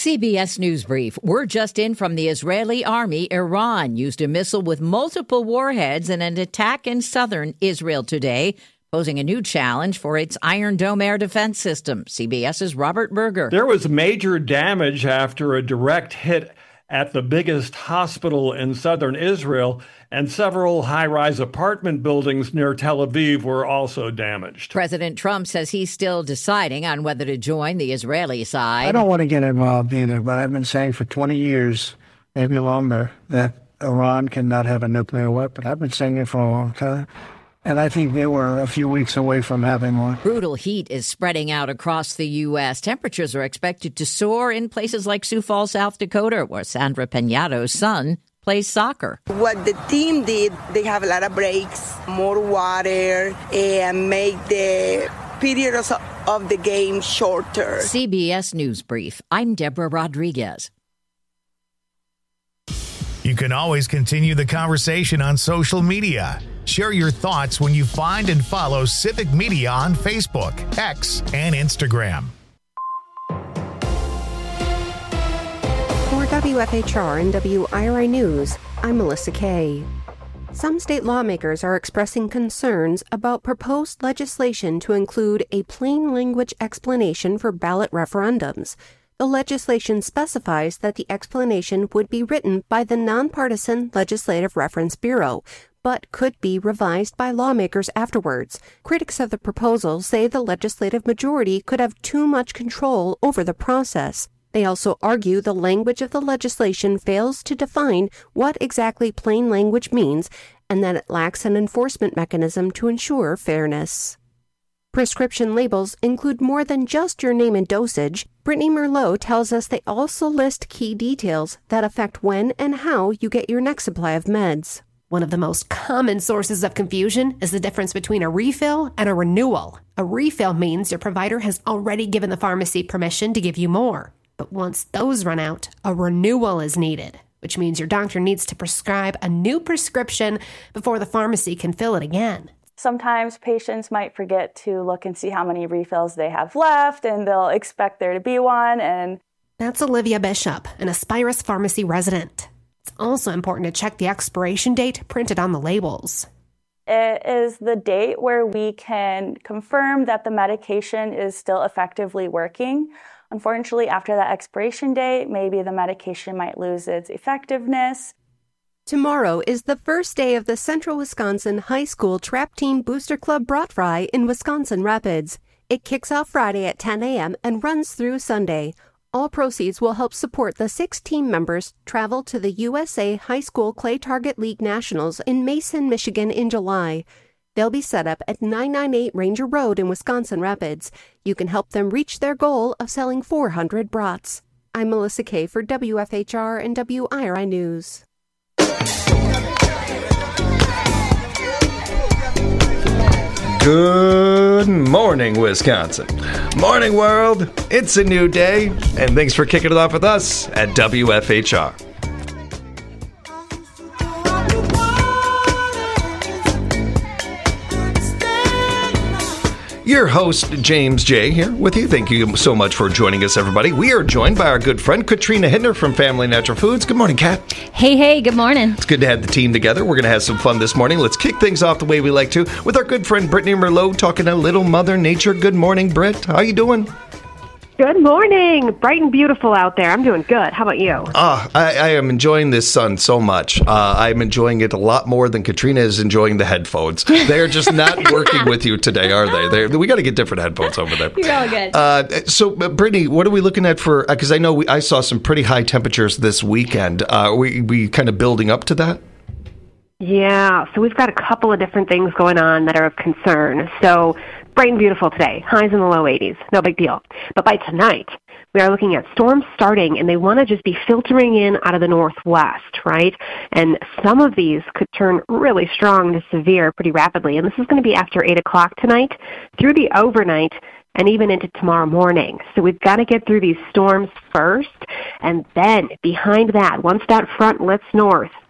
CBS News Brief. We're just in from the Israeli army. Iran used a missile with multiple warheads in an attack in southern Israel today, posing a new challenge for its Iron Dome air defense system. CBS's Robert Berger. There was major damage after a direct hit at the biggest hospital in southern Israel, and several high-rise apartment buildings near Tel Aviv were also damaged. President Trump says he's still deciding on whether to join the Israeli side. I don't want to get involved either, but I've been saying for 20 years, maybe longer, that Iran cannot have a nuclear weapon. I've been saying it for a long time. And I think they were a few weeks away from having one. Brutal heat is spreading out across the U.S. Temperatures are expected to soar in places like Sioux Falls, South Dakota, where Sandra Peñato's son plays soccer. What the team did, they have a lot of breaks, more water, and make the periods of the game shorter. CBS News Brief. I'm Deborah Rodriguez. You can always continue the conversation on social media. Share your thoughts when you find and follow Civic Media on Facebook, X, and Instagram. For WFHR and WIRI News, I'm Melissa Kay. Some state lawmakers are expressing concerns about proposed legislation to include a plain language explanation for ballot referendums. The legislation specifies that the explanation would be written by the Nonpartisan Legislative Reference Bureau, but could be revised by lawmakers afterwards. Critics of the proposal say the legislative majority could have too much control over the process. They also argue the language of the legislation fails to define what exactly plain language means and that it lacks an enforcement mechanism to ensure fairness. Prescription labels include more than just your name and dosage. Brittany Merlot tells us they also list key details that affect when and how you get your next supply of meds. One of the most common sources of confusion is the difference between a refill and a renewal. A refill means your provider has already given the pharmacy permission to give you more. But once those run out, a renewal is needed, which means your doctor needs to prescribe a new prescription before the pharmacy can fill it again. Sometimes patients might forget to look and see how many refills they have left, and they'll expect there to be one. And that's Olivia Bishop, an Aspirus Pharmacy resident. It's also important to check the expiration date printed on the labels. It is the date where we can confirm that the medication is still effectively working. Unfortunately, after that expiration date, maybe the medication might lose its effectiveness. Tomorrow is the first day of the Central Wisconsin High School Trap Team Booster Club Brat Fry in Wisconsin Rapids. It kicks off Friday at 10 a.m. and runs through Sunday. All proceeds will help support the 6 team members travel to the USA High School Clay Target League Nationals in Mason, Michigan in July. They'll be set up at 998 Ranger Road in Wisconsin Rapids. You can help them reach their goal of selling 400 brats. I'm Melissa Kay for WFHR and WIRI News. Good morning, Wisconsin. Morning, world. It's a new day, and thanks for kicking it off with us at WFHR. Your host, James J., here with you. Thank you so much for joining us, everybody. We are joined by our good friend, Katrina Hittner from Family Natural Foods. Good morning, Kat. Hey, good morning. It's good to have the team together. We're going to have some fun this morning. Let's kick things off the way we like to with our good friend, Brittany Merlot, talking to Little Mother Nature. Good morning, Britt. How you doing? Good morning. Bright and beautiful out there. I'm doing good. How about you? I am enjoying this sun so much. I'm enjoying it a lot more than Katrina is enjoying the headphones. They're just not working with you today, are they? We got to get different headphones over there. You're all good. So, Brittany, what are we looking at for? Because I know I saw some pretty high temperatures this weekend. We kind of building up to that? Yeah. So we've got a couple of different things going on that are of concern. So bright and beautiful today. Highs in the low 80s. No big deal. But by tonight, we are looking at storms starting, and they want to just be filtering in out of the northwest, right? And some of these could turn really strong to severe pretty rapidly. And this is going to be after 8 o'clock tonight, through the overnight, and even into tomorrow morning. So we've got to get through these storms first, and then behind that, once that front lifts north,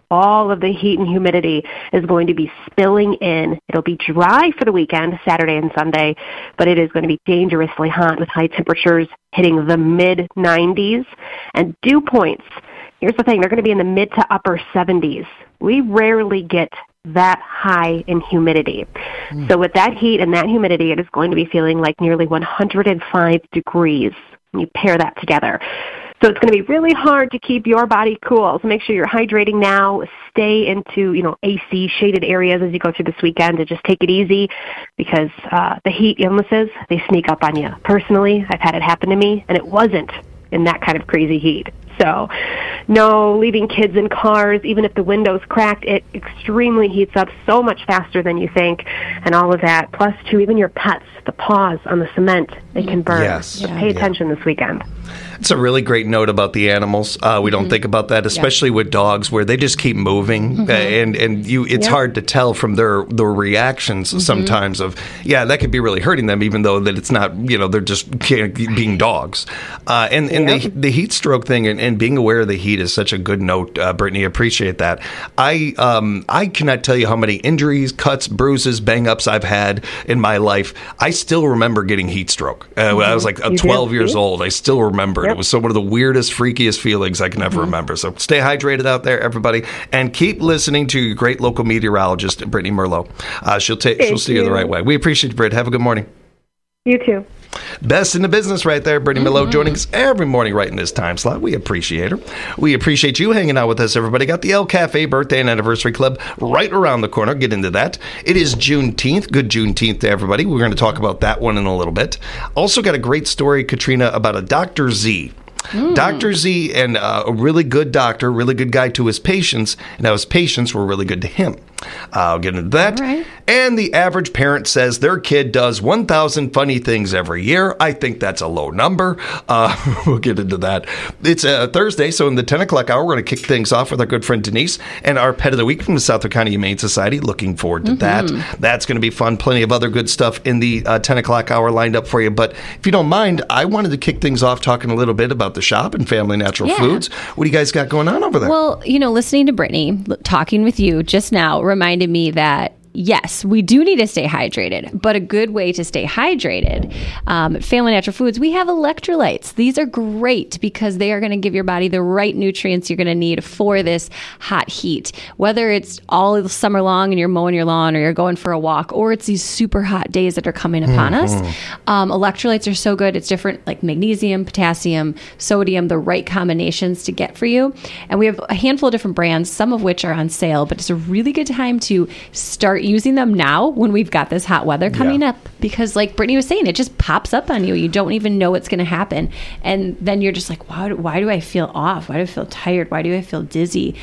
all of the heat and humidity is going to be spilling in. It'll be dry for the weekend, Saturday and Sunday, but it is going to be dangerously hot with high temperatures hitting the mid-90s. And dew points, here's the thing, they're going to be in the mid to upper 70s. We rarely get that high in humidity. So with that heat and that humidity, it is going to be feeling like nearly 105 degrees when you pair that together. So it's going to be really hard to keep your body cool. So make sure you're hydrating now. Stay into, AC shaded areas as you go through this weekend, and just take it easy, because the heat illnesses, they sneak up on you. Personally, I've had it happen to me, and it wasn't in that kind of crazy heat. So no leaving kids in cars, even if the window's cracked. It extremely heats up so much faster than you think, and all of that. Plus, too, even your pets, the paws on the cement, they can burn. Yes. So pay attention this weekend. It's a really great note about the animals. We don't think about that, especially with dogs, where they just keep moving, and it's hard to tell from their reactions sometimes of, that could be really hurting them, even though that it's not, they're just being dogs. The heat stroke thing and being aware of the heat is such a good note, Brittany. Appreciate that. I cannot tell you how many injuries, cuts, bruises, bang-ups I've had in my life. I still remember getting heat stroke. When I was like 12 years old, I still remember. It was one of the weirdest, freakiest feelings I can ever remember. So stay hydrated out there, everybody, and keep listening to your great local meteorologist, Brittany Merlot. She'll steer you the right way. We appreciate you, Britt. Have a good morning. You too. Best in the business right there, Brittany Merlot, joining us every morning right in this time slot. We appreciate her. We appreciate you hanging out with us, everybody. Got the El Cafe Birthday and Anniversary Club right around the corner. Get into that. It is Juneteenth. Good Juneteenth to everybody. We're going to talk about that one in a little bit. Also got a great story, Katrina, about a Dr. Z. Dr. Z, and a really good doctor, really good guy to his patients, and how his patients were really good to him. I'll get into that. Right. And the average parent says their kid does 1,000 funny things every year. I think that's a low number. We'll get into that. It's a Thursday, so in the 10 o'clock hour, we're going to kick things off with our good friend Denise and our Pet of the Week from the Southwick County Humane Society. Looking forward to that. That's going to be fun. Plenty of other good stuff in the 10 o'clock hour lined up for you. But if you don't mind, I wanted to kick things off talking a little bit about the shop and Family Natural Foods. What do you guys got going on over there? Well, listening to Brittany, talking with you just now reminded me that yes, we do need to stay hydrated, but a good way to stay hydrated, at Family Natural Foods, we have electrolytes. These are great because they are going to give your body the right nutrients you're going to need for this hot heat. Whether it's all summer long and you're mowing your lawn or you're going for a walk, or it's these super hot days that are coming upon us, electrolytes are so good. It's different, like magnesium, potassium, sodium, the right combinations to get for you. And we have a handful of different brands, some of which are on sale, but it's a really good time to start using them now when we've got this hot weather coming up, because like Brittany was saying, it just pops up on you. You don't even know what's going to happen. And then you're just like, why do I feel off? Why do I feel tired? Why do I feel dizzy?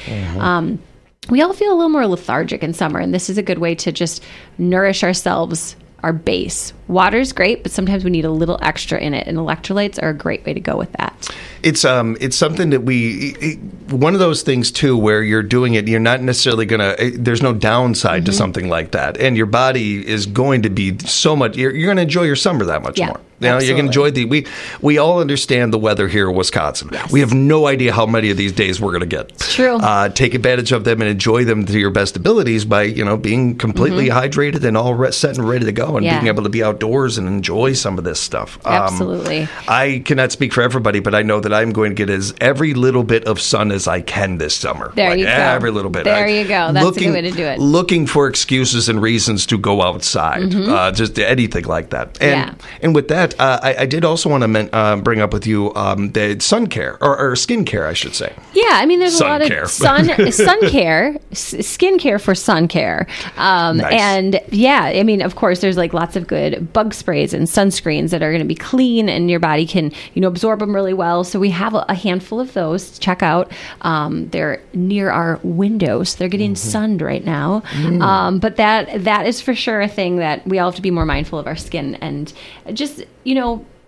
We all feel a little more lethargic in summer, and this is a good way to just nourish ourselves, our base. Water's great, but sometimes we need a little extra in it, and electrolytes are a great way to go with that. It's something that one of those things too, where you're doing it, you're not necessarily there's no downside to something like that, and your body is going to be so much. You're going to enjoy your summer that much more. You're going to enjoy we all understand the weather here in Wisconsin. Yes. We have no idea how many of these days we're going to get. It's true. Take advantage of them and enjoy them to your best abilities by being completely hydrated and all set and ready to go, and being able to be outdoors and enjoy some of this stuff. Absolutely. I cannot speak for everybody, but I know that I'm going to get every little bit of sun as I can this summer. There you go. Every little bit. There you go. That's a good way to do it. Looking for excuses and reasons to go outside, just anything like that. And with that, I did also want to bring up with you the sun care or skin care, I should say. Yeah, I mean, there's a lot of sun care, skin care for sun care. Nice. And I mean, of course, there's like lots of good bug sprays and sunscreens that are going to be clean, and your body can absorb them really well. So we have a handful of those to check out. They're near our windows. They're getting sunned right now. But that is for sure a thing that we all have to be more mindful of our skin, and just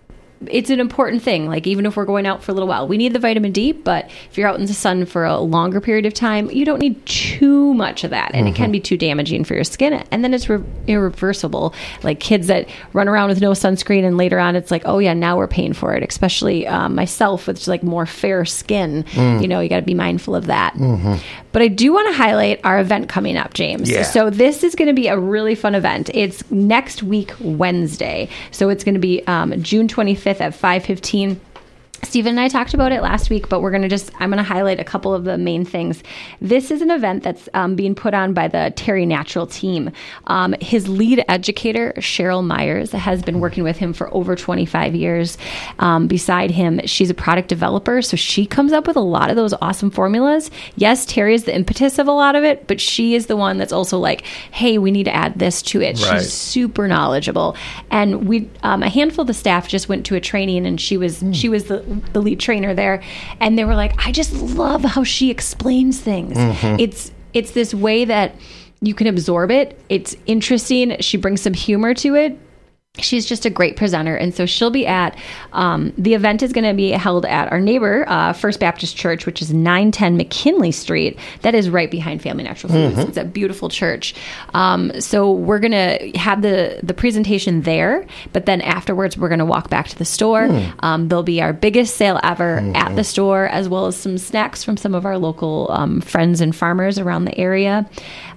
it's an important thing. Like, even if we're going out for a little while, we need the vitamin D, but if you're out in the sun for a longer period of time, you don't need too much of that. And it can be too damaging for your skin. And then it's irreversible. Like kids that run around with no sunscreen and later on it's like, oh yeah, now we're paying for it. Especially myself with like more fair skin. You know, you got to be mindful of that. But I do want to highlight our event coming up, James. Yeah. So this is going to be a really fun event. It's next week, Wednesday. So it's going to be June 25th at 5:15. Stephen and I talked about it last week, but I'm going to highlight a couple of the main things. This is an event that's being put on by the Terry Natural team. His lead educator, Cheryl Myers, has been working with him for over 25 years. Beside him, she's a product developer, so she comes up with a lot of those awesome formulas. Yes, Terry is the impetus of a lot of it, but she is the one that's also like, hey, we need to add this to it. Right. She's super knowledgeable. And we, a handful of the staff just went to a training, and she was the lead trainer there, and they were like, I just love how she explains things. It's this way that you can absorb it. It's interesting. She brings some humor to it. She's just a great presenter. And so she'll be at, the event is going to be held at our neighbor, First Baptist Church, which is 910 McKinley Street. That is right behind Family Natural Foods. It's a beautiful church. So we're going to have the presentation there, but then afterwards we're going to walk back to the store. There'll be our biggest sale ever at the store, as well as some snacks from some of our local friends and farmers around the area.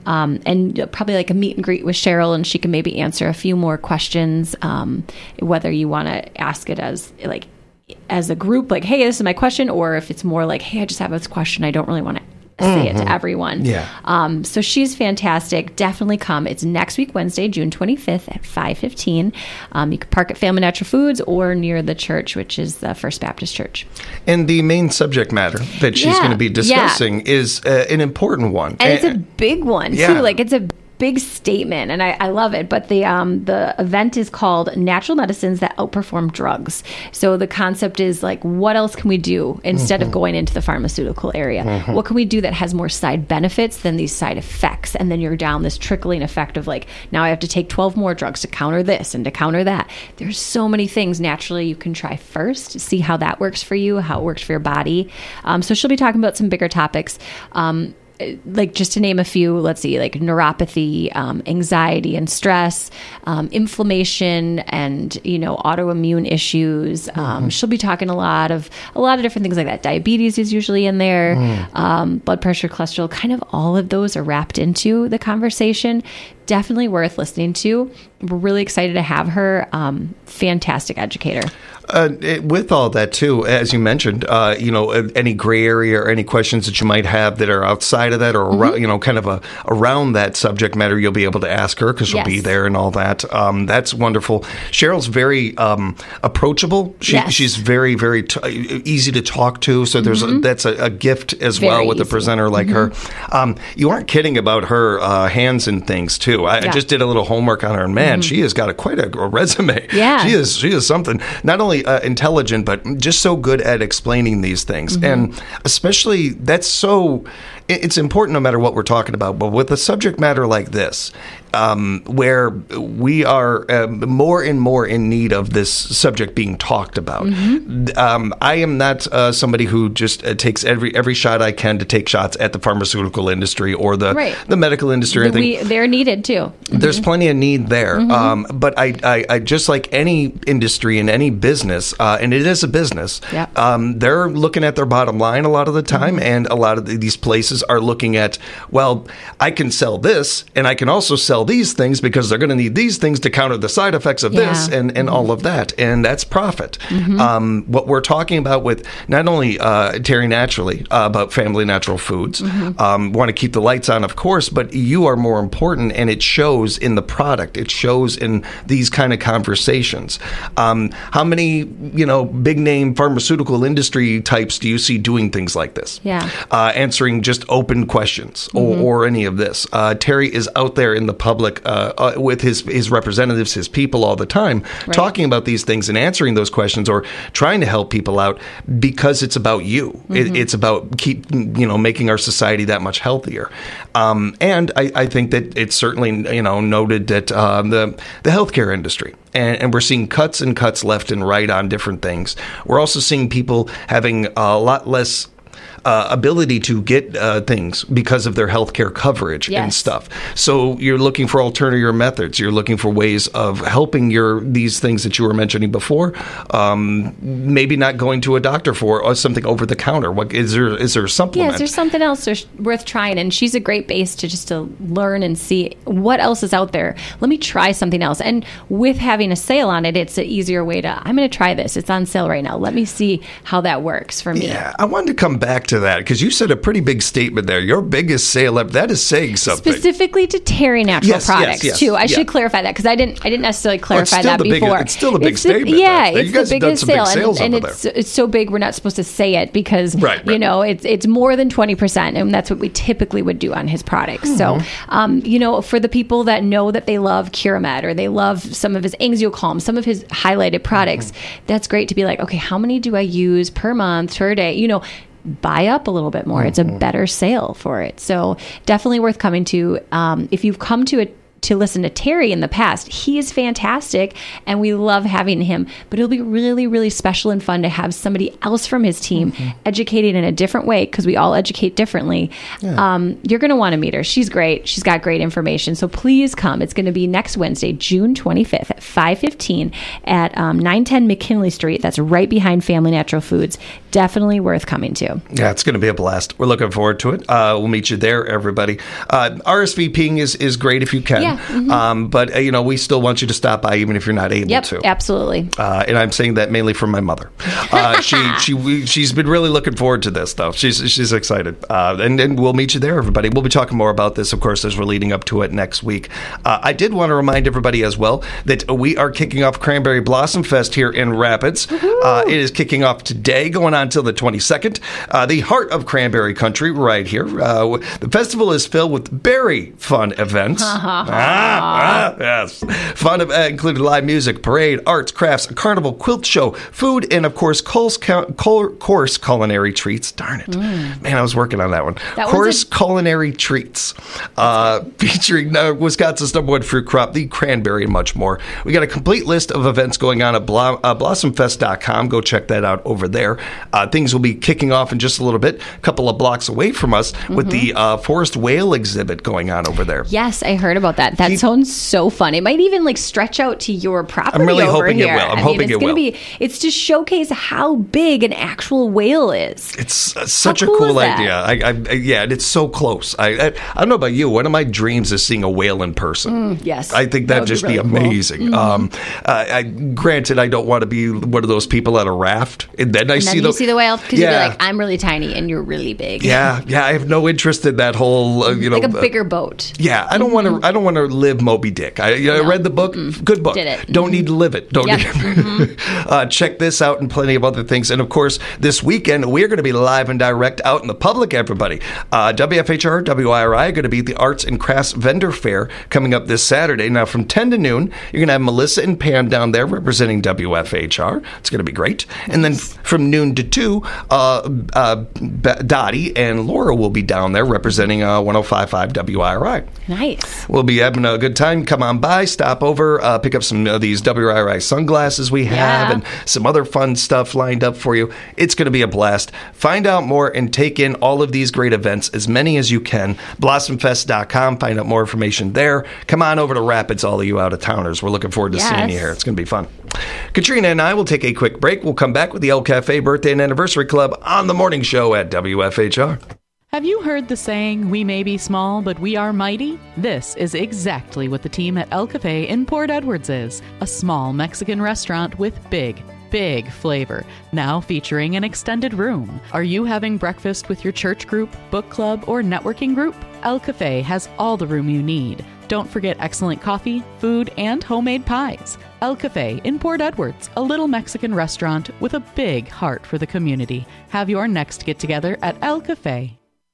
And probably like a meet and greet with Cheryl, and she can maybe answer a few more questions, whether you want to ask it as a group, like, hey, this is my question, or if it's more like, hey, I just have this question, I don't really want to say it to everyone. So she's fantastic. Definitely come. It's next week, Wednesday, June 25th at 5:15. You can park at Family Natural Foods or near the church, which is the First Baptist Church. And the main subject matter that she's going to be discussing is an important one. And it's a big one, too. Like, it's a big statement, and I love it. But the event is called Natural Medicines That Outperform Drugs. So the concept is like, what else can we do instead of going into the pharmaceutical area? What can we do that has more side benefits than these side effects? And then you're down this trickling effect of like, now I have to take 12 more drugs to counter this and to counter that. There's so many things naturally you can try first, see how that works for you, how it works for your body. So she'll be talking about some bigger topics. Like, just to name a few, let's see, like neuropathy, anxiety and stress, inflammation, and, autoimmune issues. She'll be talking a lot of different things like that. Diabetes is usually in there, blood pressure, cholesterol, kind of all of those are wrapped into the conversation. Definitely worth listening to. We're really excited to have her. Fantastic educator. With all that, too, as you mentioned, any gray area or any questions that you might have that are outside of that or, around, kind of around that subject matter, you'll be able to ask her because she'll be there and all that. That's wonderful. Cheryl's very approachable. She's very, very easy to talk to. So that's a gift as well with a presenter like her. You aren't kidding about her hands and things, too. I just did a little homework on her, and man, she has got quite a resume. Yeah. She is something. Not only intelligent, but just so good at explaining these things. And especially, it's important no matter what we're talking about, but with a subject matter like this, where we are more and more in need of this subject being talked about. I am not somebody who just takes every shot I can to take shots at the pharmaceutical industry or the medical industry. They're needed too. There's plenty of need there. But I just like any industry and any business, and it is a business, they're looking at their bottom line a lot of the time, and a lot of these places are looking at, well, I can sell this, and I can also sell these things because they're going to need these things to counter the side effects of this and all of that. And that's profit. What we're talking about with not only Terry Naturally, about Family Natural Foods, want to keep the lights on, of course, but you are more important, and it shows in the product. It shows in these kind of conversations. How many, big name pharmaceutical industry types do you see doing things like this? Yeah. Answering just open questions or any of this. Terry is out there in the public with his representatives, his people all the time, talking about these things and answering those questions or trying to help people out because it's about you. It's about making our society that much healthier. And I think that it's certainly noted that the healthcare industry. And we're seeing cuts and cuts left and right on different things. We're also seeing people having a lot less ability to get things because of their healthcare coverage and stuff. So you're looking for alternative methods. You're looking for ways of helping these things that you were mentioning before. Maybe not going to a doctor for or something over the counter. What is there a supplement? Yes, there's something else worth trying, and she's a great base to learn and see what else is out there. Let me try something else. And with having a sale on it, it's an easier way to, I'm going to try this. It's on sale right now. Let me see how that works for me. Yeah, I wanted to come back to that because you said a pretty big statement there. Your biggest sale ever, that is saying something. Specifically to Terry Natural Products, too. I should clarify that because I didn't necessarily clarify that before. It's still a big statement. It's the biggest sale. And it's so big we're not supposed to say it because, it's more than 20%. And that's what we typically would do on his products. So, for the people that know that they love Curamed or they love some of his Angio-Calm, some of his highlighted products, that's great to be like, okay, how many do I use per month, per day? Buy up a little bit more. It's a better sale for it. So definitely worth coming to. If you've come to listen to Terry in the past, he is fantastic and we love having him, but it'll be really, really special and fun to have somebody else from his team educating in a different way because we all educate differently. You're going to want to meet her. She's great. She's got great information. So please come. It's going to be next Wednesday, June 25th at 5:15 at 910 McKinley Street. That's right behind Family Natural Foods. Definitely worth coming to. Yeah, it's going to be a blast. We're looking forward to it. We'll meet you there, everybody. RSVPing is great if you can. Yeah. But we still want you to stop by even if you're not able to. Absolutely. And I'm saying that mainly from my mother. She's been really looking forward to this stuff. She's excited. And we'll meet you there, everybody. We'll be talking more about this, of course, as we're leading up to it next week. I did want to remind everybody as well that we are kicking off Cranberry Blossom Fest here in Rapids. It is kicking off today, going on until the 22nd. The heart of cranberry country right here. The festival is filled with very fun events. Yes. Fun included live music, parade, arts, crafts, a carnival, quilt show, food, and of course, course culinary treats. Darn it. Man, I was working on that one. Course culinary treats. Featuring Wisconsin's #1 fruit crop, the cranberry, and much more. We got a complete list of events going on at blossomfest.com. Go check that out over there. Things will be kicking off in just a little bit, a couple of blocks away from us with the forest whale exhibit going on over there. Yes, I heard about that. That sounds so fun. It might even stretch out to your property. I'm really over hoping here. it will. I'm hoping it will. It's to showcase how big an actual whale is. It's such a cool idea. And it's so close. I don't know about you. One of my dreams is seeing a whale in person. Yes. I think that'd just be amazing. Cool. Granted, I don't want to be one of those people at a raft. And then you see the whale because you'll be like, I'm really tiny and you're really big. Yeah. I have no interest in that whole, like a bigger boat. Yeah. I don't want to live Moby Dick. I read the book. Good book. Did it. Don't need to live it. Check this out and plenty of other things. And of course, this weekend we're going to be live and direct out in the public. Everybody, WFHR, WIRI are going to be at the Arts and Crafts Vendor Fair coming up this Saturday. Now from 10 to noon, you're going to have Melissa and Pam down there representing WFHR. It's going to be great. And then from noon to 2, Dottie and Laura will be down there representing 105.5 WIRI. Nice. We'll be having a good time. Come on by, stop over, pick up some of these WIRI sunglasses we have and some other fun stuff lined up for you. It's going to be a blast. Find out more and take in all of these great events, as many as you can. Blossomfest.com. Find out more information there. Come on over to Rapids, all of you out-of-towners. We're looking forward to seeing you here. It's going to be fun. Katrina and I will take a quick break. We'll come back with the El Cafe Birthday and Anniversary Club on the morning show at WFHR. Have you heard the saying, we may be small, but we are mighty? This is exactly what the team at El Cafe in Port Edwards is. A small Mexican restaurant with big flavor, now featuring an extended room. Are you having breakfast with your church group, book club, or networking group? El Cafe has all the room you need. Don't forget excellent coffee, food, and homemade pies. El Cafe in Port Edwards, a little Mexican restaurant with a big heart for the community. Have your next get-together at El Cafe.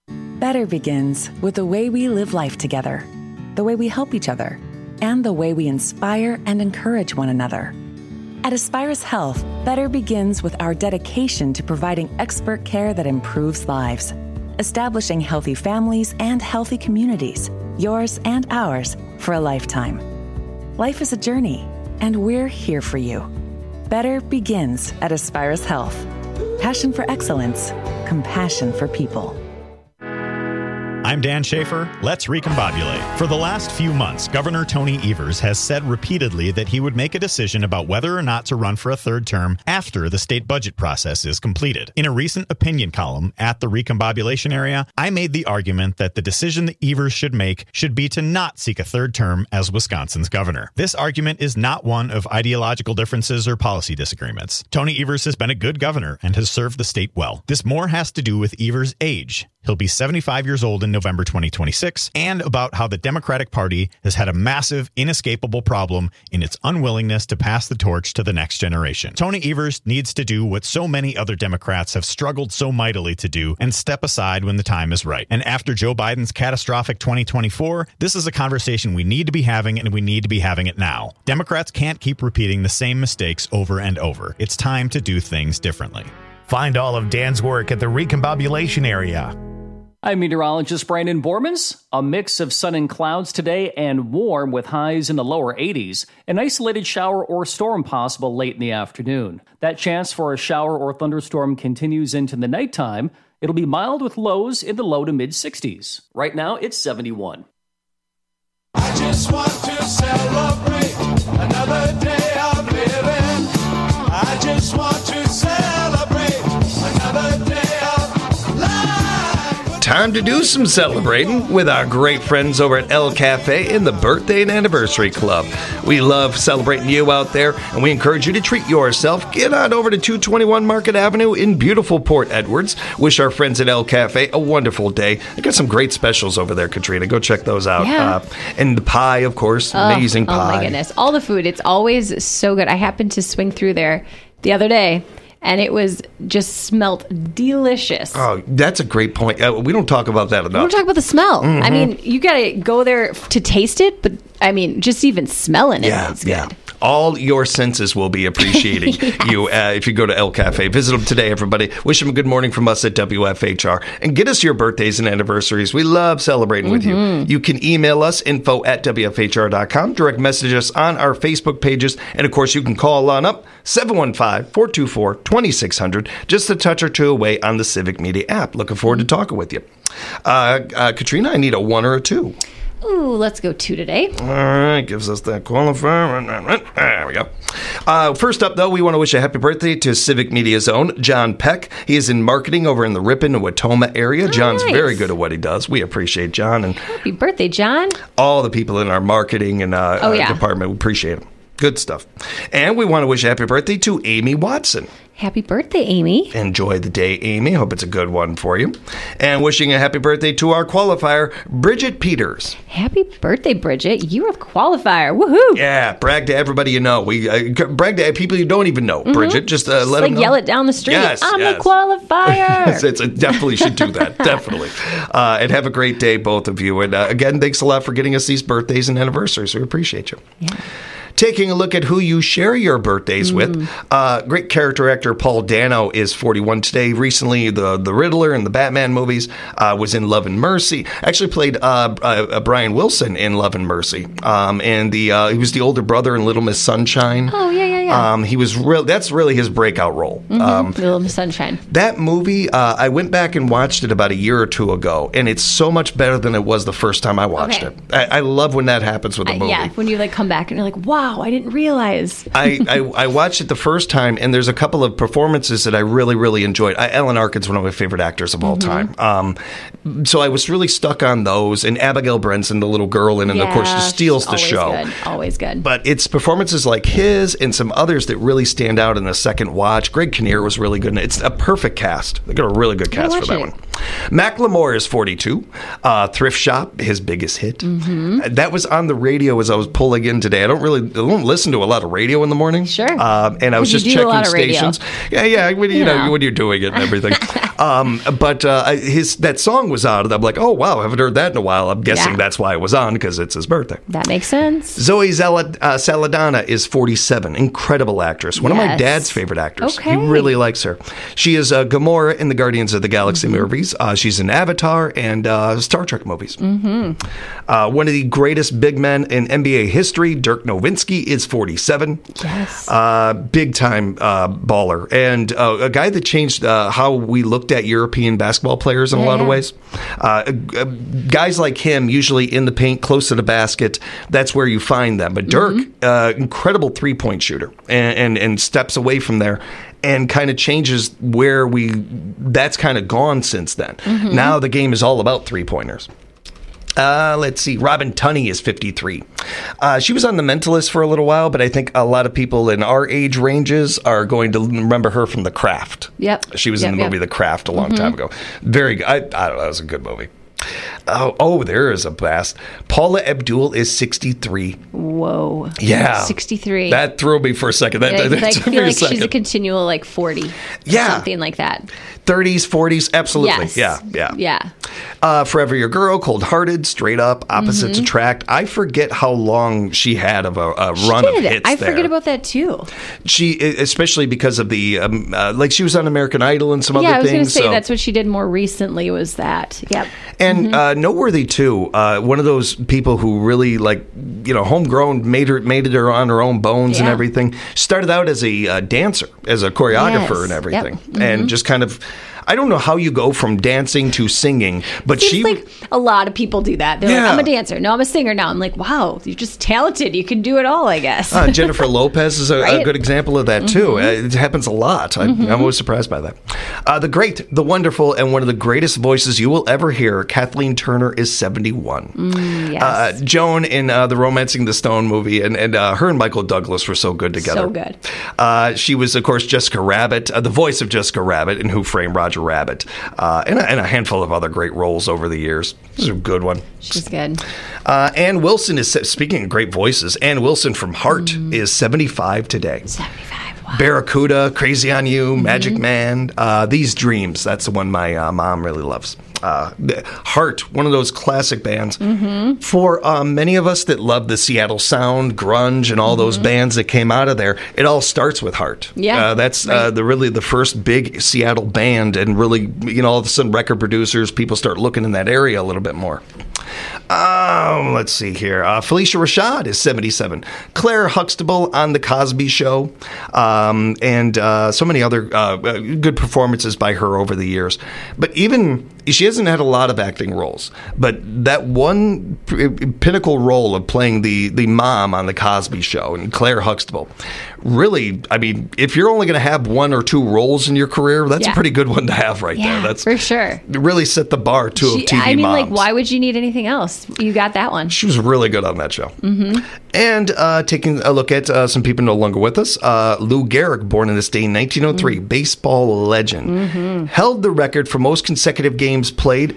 Better begins with the way we live life together, the way we help each other, and the way we inspire and encourage one another. At Aspirus Health, better begins with our dedication to providing expert care that improves lives, establishing healthy families and healthy communities, yours and ours, for a lifetime. Life is a journey, and we're here for you. Better begins at Aspirus Health. Passion for excellence, compassion for people. I'm Dan Schaefer. Let's recombobulate. For the last few months, Governor Tony Evers has said repeatedly that he would make a decision about whether or not to run for a third term after the state budget process is completed. In a recent opinion column at the Recombobulation Area, I made the argument that the decision that Evers should make should be to not seek a third term as Wisconsin's governor. This argument is not one of ideological differences or policy disagreements. Tony Evers has been a good governor and has served the state well. This more has to do with Evers' age. He'll be 75 years old in November 2026, and about how the Democratic Party has had a massive, inescapable problem in its unwillingness to pass the torch to the next generation. Tony Evers needs to do what so many other Democrats have struggled so mightily to do and step aside when the time is right. And after Joe Biden's catastrophic 2024, this is a conversation we need to be having, and we need to be having it now. Democrats can't keep repeating the same mistakes over and over. It's time to do things differently. Find all of Dan's work at the Recombobulation Area. I'm meteorologist Brandon Bormans. A mix of sun and clouds today and warm with highs in the lower 80s. An isolated shower or storm possible late in the afternoon. That chance for a shower or thunderstorm continues into the nighttime. It'll be mild with lows in the low to mid 60s. Right now, it's 71. I just want to celebrate another day of living. I just want to celebrate another day. Time to do some celebrating with our great friends over at El Cafe in the Birthday and Anniversary Club. We love celebrating you out there, and we encourage you to treat yourself. Get on over to 221 Market Avenue in beautiful Port Edwards. Wish our friends at El Cafe a wonderful day. They got some great specials over there, Katrina. Go check those out. Yeah. And the pie, of course. Amazing pie. Oh, my goodness. All the food. It's always so good. I happened to swing through there the other day, and it was just smelt delicious. Oh, that's a great point. We don't talk about that enough. We don't talk about the smell. Mm-hmm. I mean, you got to go there to taste it, but I mean, just even smelling it is good. Yeah. All your senses will be appreciating you if you go to El Cafe. Visit them today, everybody. Wish them a good morning from us at WFHR. And get us your birthdays and anniversaries. We love celebrating with you. You can email us, info@WFHR.com. Direct message us on our Facebook pages. And, of course, you can call on up 715-424-2600. Just a touch or two away on the Civic Media app. Looking forward to talking with you. Katrina, I need a 1 or a 2. Ooh, let's go 2 today. All right, gives us that qualifier. There we go. First up, though, we want to wish a happy birthday to Civic Media's own John Peck. He is in marketing over in the Ripon and Watoma area. John's very good at what he does. We appreciate John. And happy birthday, John. All the people in our marketing and department, we appreciate them. Good stuff. And we want to wish a happy birthday to Amy Watson. Happy birthday, Amy. Enjoy the day, Amy. Hope it's a good one for you. And wishing a happy birthday to our qualifier, Bridget Peters. Happy birthday, Bridget. You're a qualifier. Woohoo. Yeah, brag to everybody you know. We brag to people you don't even know, Bridget. Just let them know. Yell it down the street. Yes, I'm the qualifier. Definitely should do that. Definitely. And have a great day, both of you. And again, thanks a lot for getting us these birthdays and anniversaries. We appreciate you. Yeah. Taking a look at who you share your birthdays with. Great character actor Paul Dano is 41 today. Recently, the Riddler in the Batman movies, was in Love and Mercy. Actually played Brian Wilson in Love and Mercy. And he was the older brother in Little Miss Sunshine. Oh, yeah. He was that's really his breakout role. Little Miss Sunshine. That movie, I went back and watched it about a year or two ago, and it's so much better than it was the first time I watched it. I love when that happens with a movie. Yeah, when you come back and you're like, wow, I didn't realize. I watched it the first time, and there's a couple of performances that I really, really enjoyed. Alan Arkin's one of my favorite actors of all time. So I was really stuck on those, and Abigail Brenson, the little girl in it, of course, just steals the show. Always good. But it's performances like his and some others that really stand out in the second watch. Greg Kinnear was really good. It's a perfect cast. They got a really good cast for that one. Macklemore is 42. Thrift Shop, his biggest hit. That was on the radio as I was pulling in today. I don't listen to a lot of radio in the morning. Sure. And I was just checking stations. Yeah. When you're doing it and everything. But that song was on, and I'm like, oh, wow, I haven't heard that in a while. I'm guessing that's why it was on, because it's his birthday. That makes sense. Zoe Saldana is 47. Incredible actress. One of my dad's favorite actors. Okay. He really likes her. She is Gamora in the Guardians of the Galaxy movies. She's in Avatar and Star Trek movies. One of the greatest big men in NBA history, Dirk Nowitzki, is 47. Yes. Big time baller. And a guy that changed how we looked at European basketball players in a lot of ways. Guys like him, usually in the paint, close to the basket, that's where you find them. But Dirk, incredible three-point shooter, and steps away from there and kind of changes where that's kind of gone since then. Now the game is all about three-pointers. Let's see. Robin Tunney is 53. She was on The Mentalist for a little while, but I think a lot of people in our age ranges are going to remember her from The Craft. Yep. She was in the movie The Craft a long time ago. Very good. I don't know. That was a good movie. There is a blast. Paula Abdul is 63. Whoa. Yeah. 63. That threw me for a second. That I took feel me a like she's second. a continual 40. Yeah. Something like that. 30s, 40s, absolutely. Yes. Yeah. Forever Your Girl, Cold Hearted, Straight Up, Opposites Attract. I forget how long she had of a run of hits I there. forget about that too. She, especially because of the, she was on American Idol and some other I was going to things. say that's what she did more recently was that. Yep. And noteworthy too, one of those people who really homegrown, made it on her own bones and everything. Started out as a dancer, as a choreographer and everything, and just kind of. I don't know how you go from dancing to singing, but Seems like a lot of people do that. They're like, I'm a dancer. No, I'm a singer now. I'm like, wow, you're just talented. You can do it all, I guess. Jennifer Lopez is a good example of that, too. It happens a lot. I'm always surprised by that. The great, the wonderful, and one of the greatest voices you will ever hear, Kathleen Turner, is 71. Yes. Joan in the Romancing the Stone movie, and her and Michael Douglas were so good together. So good. She was, of course, Jessica Rabbit, the voice of Jessica Rabbit in Who Framed Roger Rabbit, and a handful of other great roles over the years. This is a good one. She's good. Ann Wilson is, speaking of great voices, Ann Wilson from Heart is 75 today. 75, wow. Barracuda, Crazy on You, Magic Man, These Dreams. That's the one my mom really loves. Heart, one of those classic bands. For many of us that love the Seattle sound, grunge, and all those bands that came out of there, it all starts with Heart. Yeah, that's the first big Seattle band, and really, all of a sudden, record producers, people start looking in that area a little bit more. Let's see here. Felicia Rashad is 77. Claire Huxtable on The Cosby Show, and so many other good performances by her over the years. But even she hasn't had a lot of acting roles, but that one pinnacle role of playing the mom on The Cosby Show, and Claire Huxtable, really, I mean, if you're only going to have one or two roles in your career, that's a pretty good one to have right there. That's for sure. Really set the bar too of TV moms. Why would you need anything else? You got that one. She was really good on that show. And taking a look at some people no longer with us, Lou Gehrig, born in this day in 1903, baseball legend, held the record for most consecutive games played,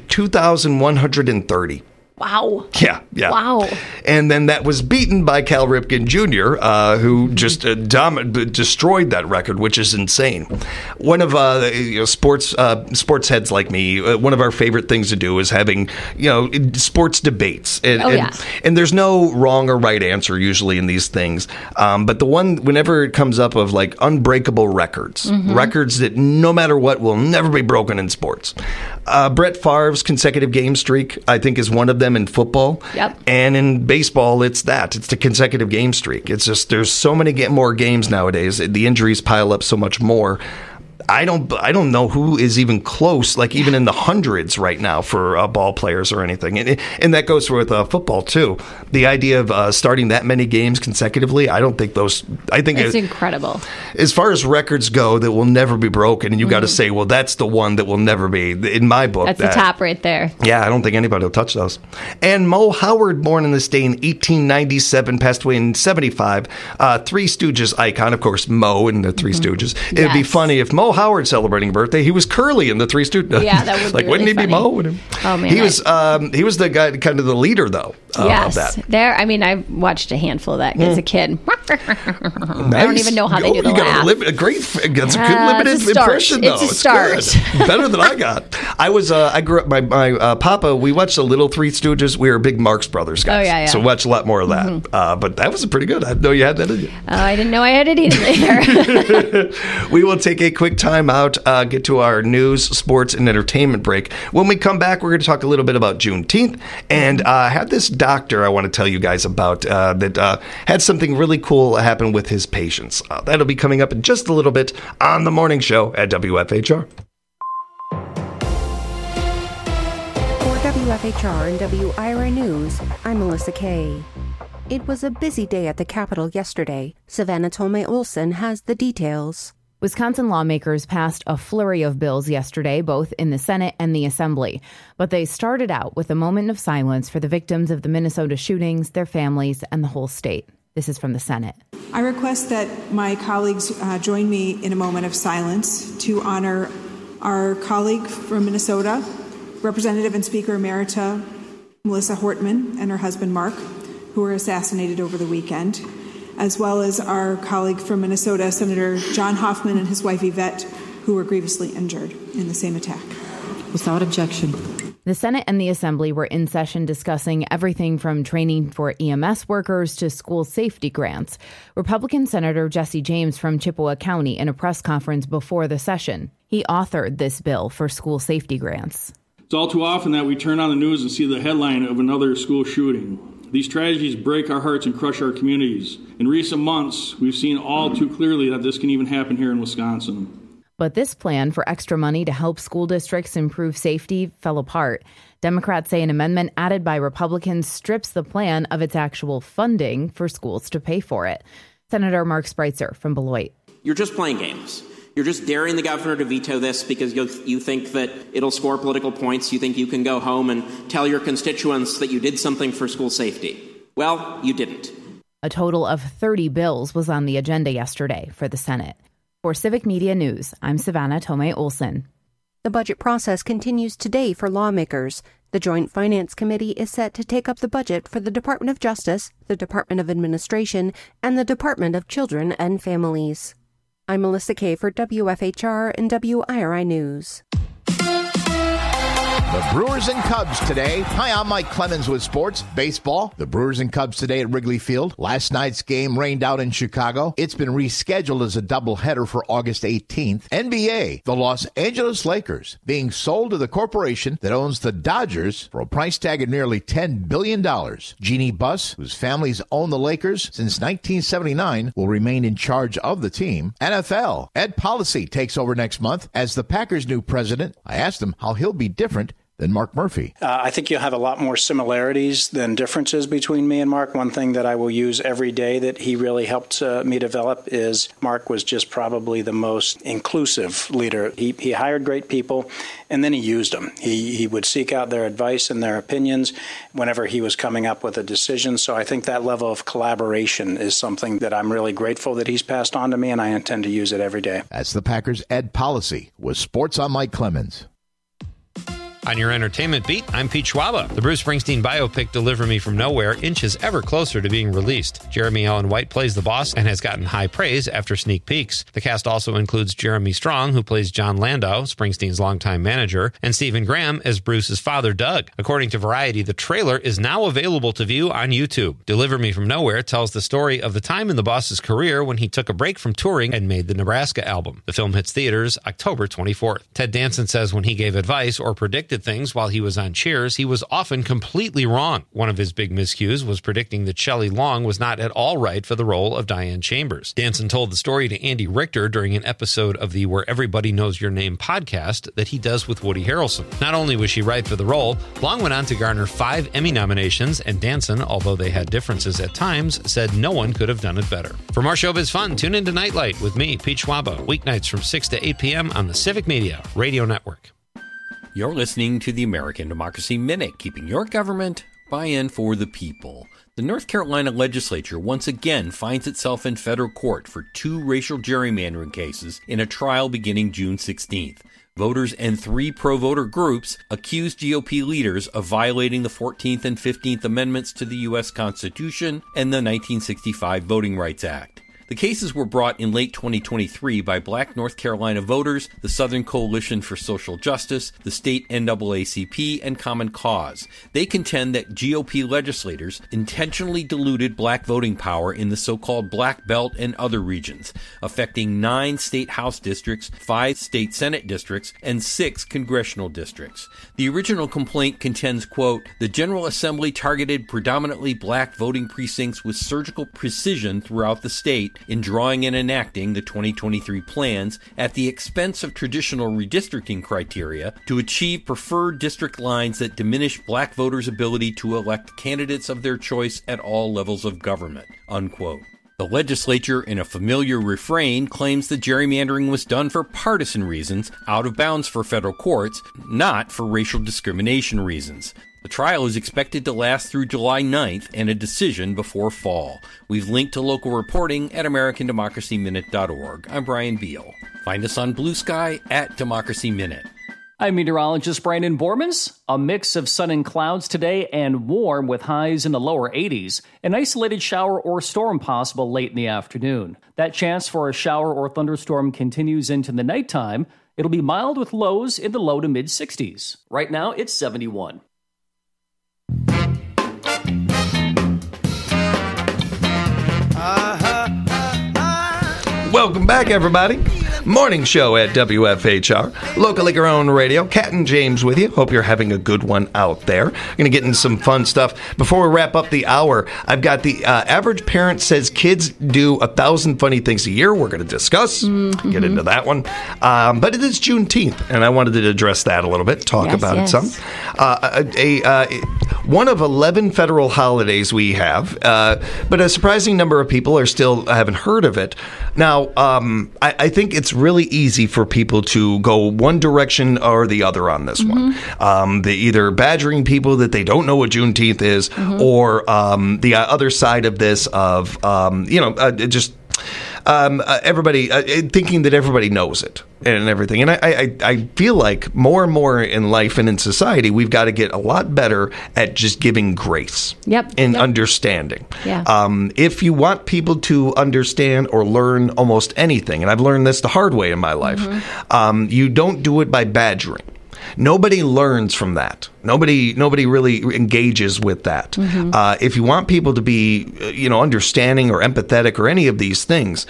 2,130. Wow. Yeah. Wow. And then that was beaten by Cal Ripken Jr., who just destroyed that record, which is insane. One of sports heads like me, one of our favorite things to do is having sports debates. And there's no wrong or right answer usually in these things. But the one, whenever it comes up of like unbreakable records, records that no matter what will never be broken in sports. Brett Favre's consecutive game streak, I think, is one of them in football. Yep. And in baseball, it's the consecutive game streak. It's just there's so many more games nowadays. The injuries pile up so much more. I don't know who is even close, like even in the hundreds right now for ball players or anything. And that goes with football too. The idea of starting that many games consecutively, I don't think those. I think it's incredible. As far as records go, that will never be broken, and you got to say, well, that's the one that will never be. In my book, that's the top right there. Yeah, I don't think anybody will touch those. And Mo Howard, born in this day in 1897, passed away in 75. Three Stooges icon, of course, Mo in the Three Stooges. It would be funny if Mo Howard celebrating birthday. He was Curly in the Three Stooges. Yeah, that would be wouldn't really he be funny. Mo? Oh man, he was the guy, kind of the leader though. Yes, that. there. I mean, I watched a handful of that as a kid. I don't even know how they do the laugh. That's a good limited impression, though. It's a start. Good. Better than I got. I grew up. My papa. We watched the Little Three Stooges. We were big Marx Brothers guys. Oh, yeah. So watched a lot more of that. But that was pretty good. I didn't know you had that in you. I didn't know I had it either. We will take a quick time out, get to our news, sports, and entertainment break. When we come back, we're going to talk a little bit about Juneteenth and have this doctor I want to tell you guys about that had something really cool happen with his patients. That'll be coming up in just a little bit on the morning show at WFHR. For WFHR and WIRI News, I'm Melissa Kay. It was a busy day at the Capitol yesterday. Savannah Tomei-Olson has the details. Wisconsin lawmakers passed a flurry of bills yesterday, both in the Senate and the Assembly. But they started out with a moment of silence for the victims of the Minnesota shootings, their families, and the whole state. This is from the Senate. I request that my colleagues join me in a moment of silence to honor our colleague from Minnesota, Representative and Speaker Emerita Melissa Hortman and her husband Mark, who were assassinated over the weekend, as well as our colleague from Minnesota, Senator John Hoffman and his wife Yvette, who were grievously injured in the same attack. Without objection. The Senate and the Assembly were in session discussing everything from training for EMS workers to school safety grants. Republican Senator Jesse James from Chippewa County in a press conference before the session. He authored this bill for school safety grants. It's all too often that we turn on the news and see the headline of another school shooting. These tragedies break our hearts and crush our communities. In recent months, we've seen all too clearly that this can even happen here in Wisconsin. But this plan for extra money to help school districts improve safety fell apart. Democrats say an amendment added by Republicans strips the plan of its actual funding for schools to pay for it. Senator Mark Spreitzer from Beloit. You're just playing games. You're just daring the governor to veto this because you think that it'll score political points. You think you can go home and tell your constituents that you did something for school safety. Well, you didn't. A total of 30 bills was on the agenda yesterday for the Senate. For Civic Media News, I'm Savannah Tomei-Olson. The budget process continues today for lawmakers. The Joint Finance Committee is set to take up the budget for the Department of Justice, the Department of Administration, and the Department of Children and Families. I'm Melissa Kay for WFHR and WIRI News. The Brewers and Cubs today. Hi, I'm Mike Clemens with sports. Baseball. The Brewers and Cubs today at Wrigley Field. Last night's game rained out in Chicago. It's been rescheduled as a doubleheader for August 18th. NBA. The Los Angeles Lakers being sold to the corporation that owns the Dodgers for a price tag of nearly $10 billion. Jeannie Buss, whose families own the Lakers since 1979, will remain in charge of the team. NFL. Ed Policy takes over next month as the Packers' new president. I asked him how he'll be different than Mark Murphy. I think you'll have a lot more similarities than differences between me and Mark. One thing that I will use every day that he really helped me develop is Mark was just probably the most inclusive leader. He hired great people, and then he used them. He would seek out their advice and their opinions whenever he was coming up with a decision. So I think that level of collaboration is something that I'm really grateful that he's passed on to me, and I intend to use it every day. That's the Packers' Ed Policy. With Sports, I'm Mike Clemens. On your entertainment beat, I'm Pete Schwaba. The Bruce Springsteen biopic Deliver Me From Nowhere inches ever closer to being released. Jeremy Allen White plays the boss and has gotten high praise after sneak peeks. The cast also includes Jeremy Strong, who plays John Landau, Springsteen's longtime manager, and Stephen Graham as Bruce's father, Doug. According to Variety, the trailer is now available to view on YouTube. Deliver Me From Nowhere tells the story of the time in the boss's career when he took a break from touring and made the Nebraska album. The film hits theaters October 24th. Ted Danson says when he gave advice or predicted things while he was on Cheers, he was often completely wrong. One of his big miscues was predicting that Shelley Long was not at all right for the role of Diane Chambers. Danson told the story to Andy Richter during an episode of the Where Everybody Knows Your Name podcast that he does with Woody Harrelson. Not only was she right for the role, Long went on to garner 5 Emmy nominations, and Danson, although they had differences at times, said no one could have done it better. For more showbiz fun, tune into Nightlight with me, Pete Schwaba, weeknights from 6 to 8 p.m. on the Civic Media Radio Network. You're listening to the American Democracy Minute, keeping your government buy-in for the people. The North Carolina legislature once again finds itself in federal court for 2 racial gerrymandering cases in a trial beginning June 16th. Voters and 3 pro-voter groups accused GOP leaders of violating the 14th and 15th Amendments to the U.S. Constitution and the 1965 Voting Rights Act. The cases were brought in late 2023 by Black North Carolina voters, the Southern Coalition for Social Justice, the state NAACP, and Common Cause. They contend that GOP legislators intentionally diluted black voting power in the so-called Black Belt and other regions, affecting 9 state House districts, 5 state Senate districts, and 6 congressional districts. The original complaint contends, quote, the General Assembly targeted predominantly black voting precincts with surgical precision throughout the state, in drawing and enacting the 2023 plans at the expense of traditional redistricting criteria to achieve preferred district lines that diminish black voters' ability to elect candidates of their choice at all levels of government, unquote. The legislature, in a familiar refrain, claims the gerrymandering was done for partisan reasons, out of bounds for federal courts, not for racial discrimination reasons. The trial is expected to last through July 9th and a decision before fall. We've linked to local reporting at AmericanDemocracyMinute.org. I'm Brian Beal. Find us on Blue Sky at Democracy Minute. I'm meteorologist Brandon Bormans. A mix of sun and clouds today and warm with highs in the lower 80s. An isolated shower or storm possible late in the afternoon. That chance for a shower or thunderstorm continues into the nighttime. It'll be mild with lows in the low to mid 60s. Right now, it's 71. Welcome back, everybody. Morning show at WFHR. Locally grown radio. Cat and James with you. Hope you're having a good one out there. Going to get into some fun stuff. Before we wrap up the hour, I've got the average parent says kids do 1,000 funny things a year. We're going to discuss. Get into that one. But it is Juneteenth, and I wanted to address that a little bit, talk about it some. One of 11 federal holidays we have, but a surprising number of people haven't heard of it. Now, I think it's really easy for people to go one direction or the other on this one. They either badgering people that they don't know what Juneteenth is, or the other side of this of everybody thinking that everybody knows it and everything. And I feel like more and more in life and in society, we've got to get a lot better at just giving grace and understanding. If you want people to understand or learn almost anything, and I've learned this the hard way in my life, you don't do it by badgering. Nobody learns from that. Nobody really engages with that. If you want people to be, understanding or empathetic or any of these things,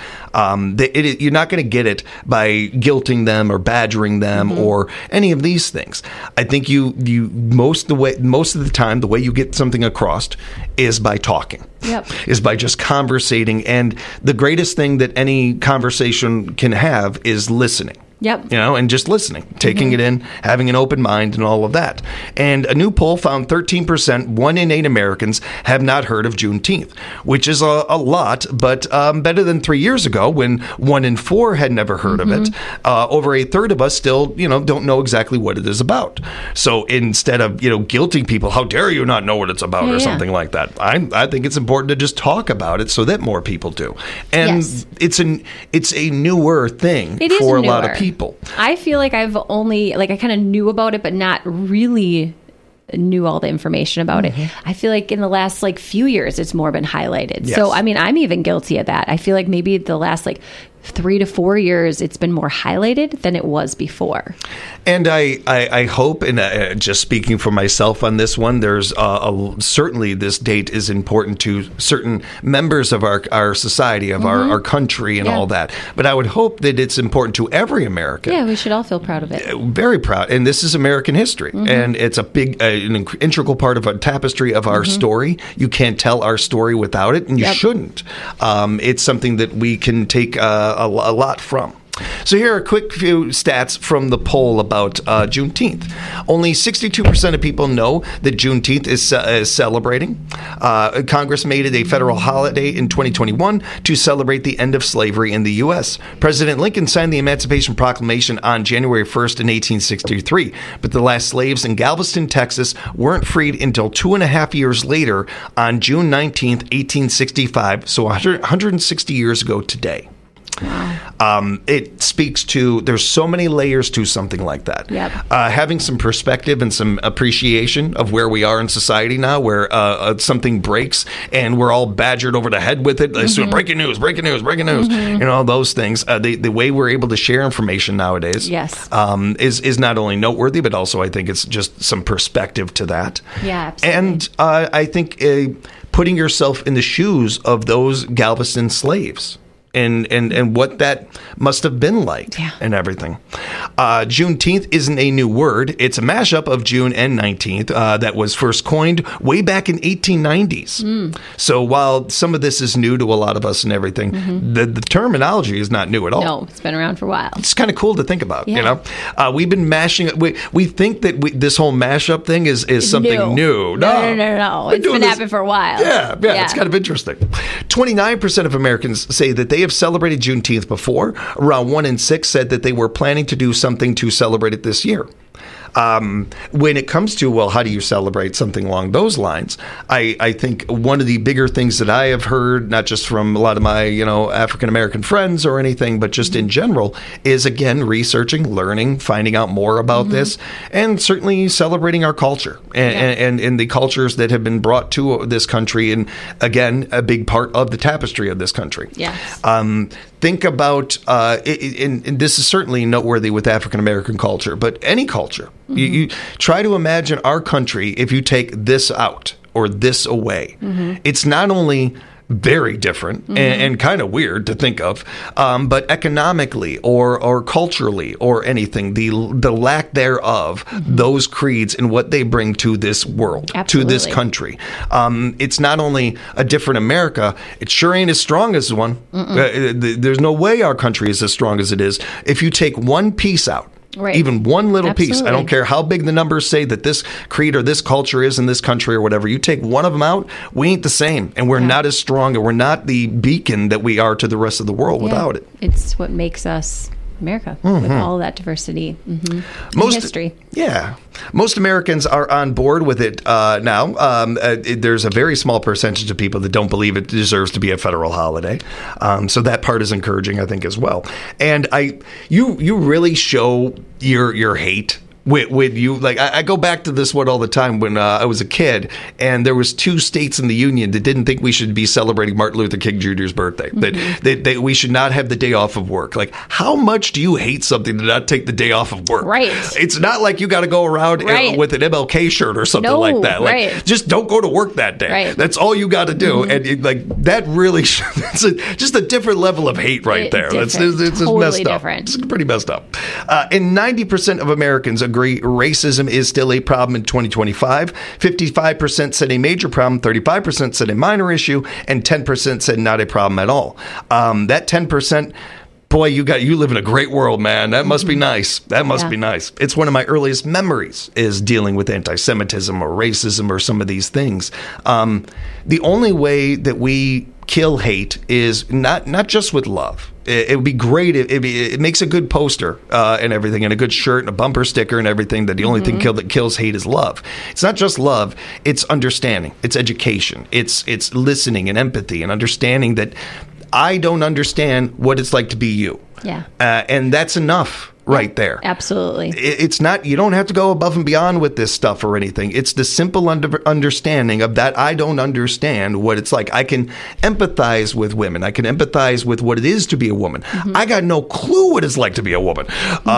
you're not going to get it by guilting them or badgering them or any of these things. I think you most of the time the way you get something across is by talking. Is by just conversating, and the greatest thing that any conversation can have is listening. And just listening, taking it in, having an open mind and all of that. And a new poll found 13%, 1 in 8 Americans have not heard of Juneteenth, which is a lot, but better than 3 years ago when 1 in 4 had never heard of it. Over a third of us still, don't know exactly what it is about. So instead of, guilting people, how dare you not know what it's about or something like that, I think it's important to just talk about it so that more people do. And it's a newer thing for a lot of people. I feel like I've only, I kind of knew about it, but not really knew all the information about it. I feel like in the last few years, it's more been highlighted. So, I mean, I'm even guilty of that. I feel like maybe the last 3 to 4 years, it's been more highlighted than it was before. And I hope, and just speaking for myself on this one, there's certainly this date is important to certain members of our society, of our country and all that. But I would hope that it's important to every American. Yeah, we should all feel proud of it. Very proud. And this is American history. And it's a big, an integral part of a tapestry of our story. You can't tell our story without it, and you shouldn't. It's something that we can take a lot from. So here are a quick few stats from the poll about Juneteenth. Only 62% of people know that Juneteenth is celebrating. Congress made it a federal holiday in 2021 to celebrate the end of slavery in the U.S. President Lincoln signed the Emancipation Proclamation on January 1st in 1863, but the last slaves in Galveston, Texas weren't freed until 2.5 years later on June 19th, 1865, so 160 years ago today. It speaks to, there's so many layers to something like that. Yep. Having some perspective and some appreciation of where we are in society now, where something breaks and we're all badgered over the head with it. So breaking news, you know, those things. The way we're able to share information nowadays is not only noteworthy, but also I think it's just some perspective to that. Yeah, absolutely. And I think putting yourself in the shoes of those Galveston slaves and what that must have been like and everything. Juneteenth isn't a new word. It's a mashup of June and 19th that was first coined way back in 1890s. So while some of this is new to a lot of us and everything, the terminology is not new at all. No, it's been around for a while. It's kind of cool to think about, you know? We've been mashing it. We think that this whole mashup thing is something new. No. It's been happening for a while. Yeah, it's kind of interesting. 29% of Americans say that they have celebrated Juneteenth before. Around 1 in 6 said that they were planning to do something to celebrate it this year. When it comes to, well, how do you celebrate something along those lines? I think one of the bigger things that I have heard, not just from a lot of my, African-American friends or anything, but just in general, is, again, researching, learning, finding out more about this, and certainly celebrating our culture and the cultures that have been brought to this country, and, again, a big part of the tapestry of this country. Yes. Think about, and this is certainly noteworthy with African-American culture, but any culture. You try to imagine our country if you take this out or this away. It's not only very different and kind of weird to think of, but economically or culturally or anything, the lack thereof, those creeds and what they bring to this world, to this country. It's not only a different America, it sure ain't as strong as one. There's no way our country is as strong as it is. If you take one piece out, even one little piece. I don't care how big the numbers say that this creed or this culture is in this country or whatever. You take one of them out, we ain't the same. And we're not as strong, and we're not the beacon that we are to the rest of the world without it. It's what makes us America, with all that diversity Most history. Yeah. Most Americans are on board with it now. There's a very small percentage of people that don't believe it deserves to be a federal holiday. So that part is encouraging, I think, as well. And you really show your hate with you. Like, I go back to this one all the time when I was a kid, and there was 2 states in the union that didn't think we should be celebrating Martin Luther King Jr.'s birthday, that we should not have the day off of work. Like, how much do you hate something to not take the day off of work? Right. It's not like you got to go around with an MLK shirt or something like that. Like, just don't go to work that day. Right. That's all you got to do. And that really, it's just a different level of hate right there. It's totally messed different. up. It's pretty messed up. And 90% of Americans agree racism is still a problem in 2025. 55% said a major problem, 35% said a minor issue, and 10% said not a problem at all. That 10%, boy, you live in a great world, man. That must be nice. That must be nice. It's one of my earliest memories is dealing with anti-Semitism or racism or some of these things. The only way that we kill hate is not just with love. It would be great. It makes a good poster and everything, and a good shirt and a bumper sticker and everything, that the only thing that kills hate is love. It's not just love. It's understanding. It's education. It's listening and empathy and understanding that I don't understand what it's like to be you. Yeah. And that's enough right there. Absolutely. It's not, you don't have to go above and beyond with this stuff or anything. It's the simple understanding of that I don't understand what it's like. I can empathize with women. I can empathize with what it is to be a woman. I got no clue what it's like to be a woman.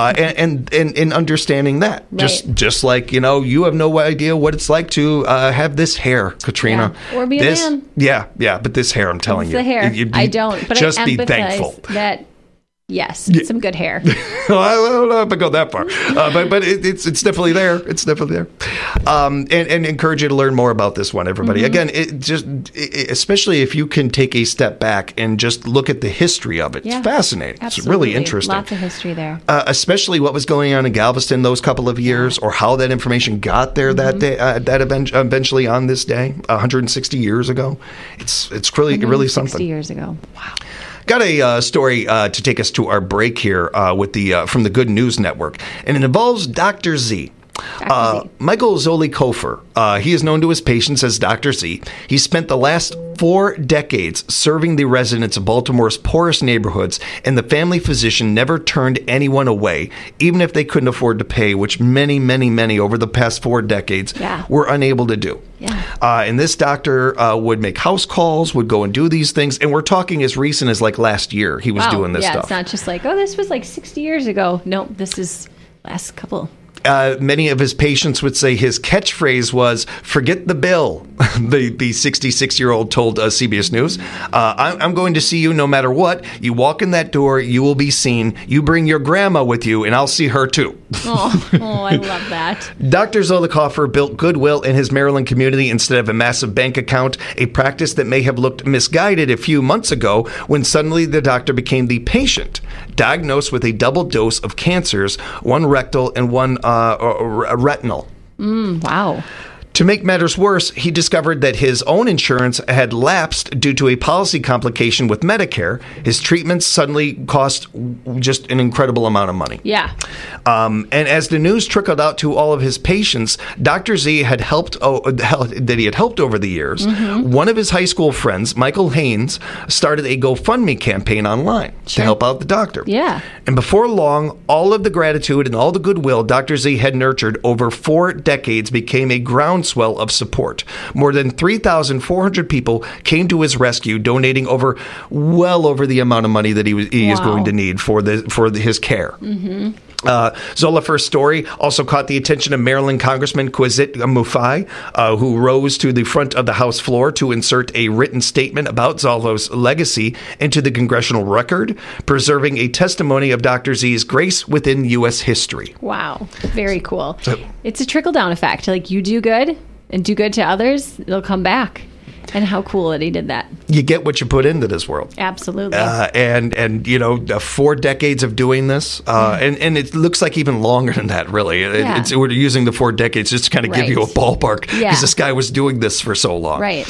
And understanding that. Right. Just like, you have no idea what it's like to have this hair, Katrina. Yeah. Or be a man. Yeah, but this hair, I'm telling it's you. The hair. I don't, but just I be empathize thankful. that. Yes, some good hair. I don't know if I go that far, but it's definitely there. It's definitely there, and encourage you to learn more about this one, everybody. Again, especially if you can take a step back and just look at the history of it. It's fascinating. Absolutely. It's really interesting. Lots of history there. Especially what was going on in Galveston those couple of years, or how that information got there that day, eventually on this day, 160 years ago. It's really something. 60 years ago. Wow. Got a story to take us to our break here with from the Good News Network, and it involves Dr. Z. Michael Zolikofer, he is known to his patients as Dr. Z. He spent the last 4 decades serving the residents of Baltimore's poorest neighborhoods, and the family physician never turned anyone away, even if they couldn't afford to pay, which many, many, many over the past 4 decades were unable to do. And this doctor would make house calls, would go and do these things, and we're talking as recent as like last year he was doing this stuff. It's not just like, oh, this was like 60 years ago. Nope, this is last couple. Many of his patients would say his catchphrase was, "Forget the bill." the 66-year-old told CBS News, I'm going to see you no matter what. You walk in that door, you will be seen. You bring your grandma with you, and I'll see her too. Oh, I love that. Dr. Zollicoffer built goodwill in his Maryland community instead of a massive bank account, a practice that may have looked misguided a few months ago when suddenly the doctor became the patient, diagnosed with a double dose of cancers, one rectal and one retinal. Wow. To make matters worse, he discovered that his own insurance had lapsed due to a policy complication with Medicare. His treatments suddenly cost just an incredible amount of money. Yeah. And as the news trickled out to all of his patients, Dr. Z had helped over the years. Mm-hmm. One of his high school friends, Michael Haynes, started a GoFundMe campaign online to help out the doctor. Yeah. And before long, all of the gratitude and all the goodwill Dr. Z had nurtured over 4 decades became a groundswell of support. More than 3,400 people came to his rescue, donating well over the amount of money that he is going to need for his care. Mm-hmm. Zollifer's story also caught the attention of Maryland Congressman Quisette Mufai, who rose to the front of the House floor to insert a written statement about Zollo's legacy into the congressional record, preserving a testimony of Dr. Z's grace within U.S. history. Wow. Very cool. It's a trickle-down effect. Like, you do good and do good to others, they'll come back. And how cool that he did that. You get what you put into this world. Absolutely. And 4 decades of doing this, and it looks like even longer than that, really. We're using the 4 decades just to kind of give you a ballpark, because this guy was doing this for so long. Right.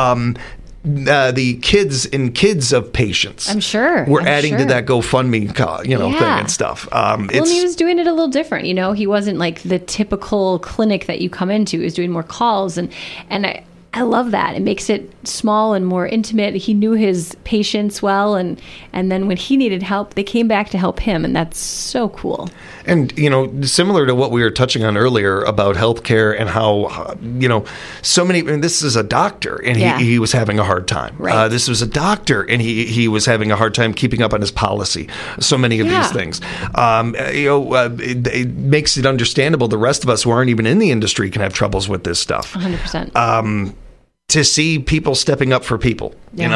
The kids of patients, I'm sure, we're adding to that GoFundMe, thing and stuff. And he was doing it a little different. He wasn't like the typical clinic that you come into. He was doing more calls, and I love that. It makes it small and more intimate. He knew his patients well, and then when he needed help, they came back to help him, and that's so cool. And, similar to what we were touching on earlier about healthcare and how, so many, this is a doctor, and he was having a hard time. Right. This was a doctor, and he was having a hard time keeping up on his policy. So many of these things. It makes it understandable the rest of us who aren't even in the industry can have troubles with this stuff. 100%. To see people stepping up for people,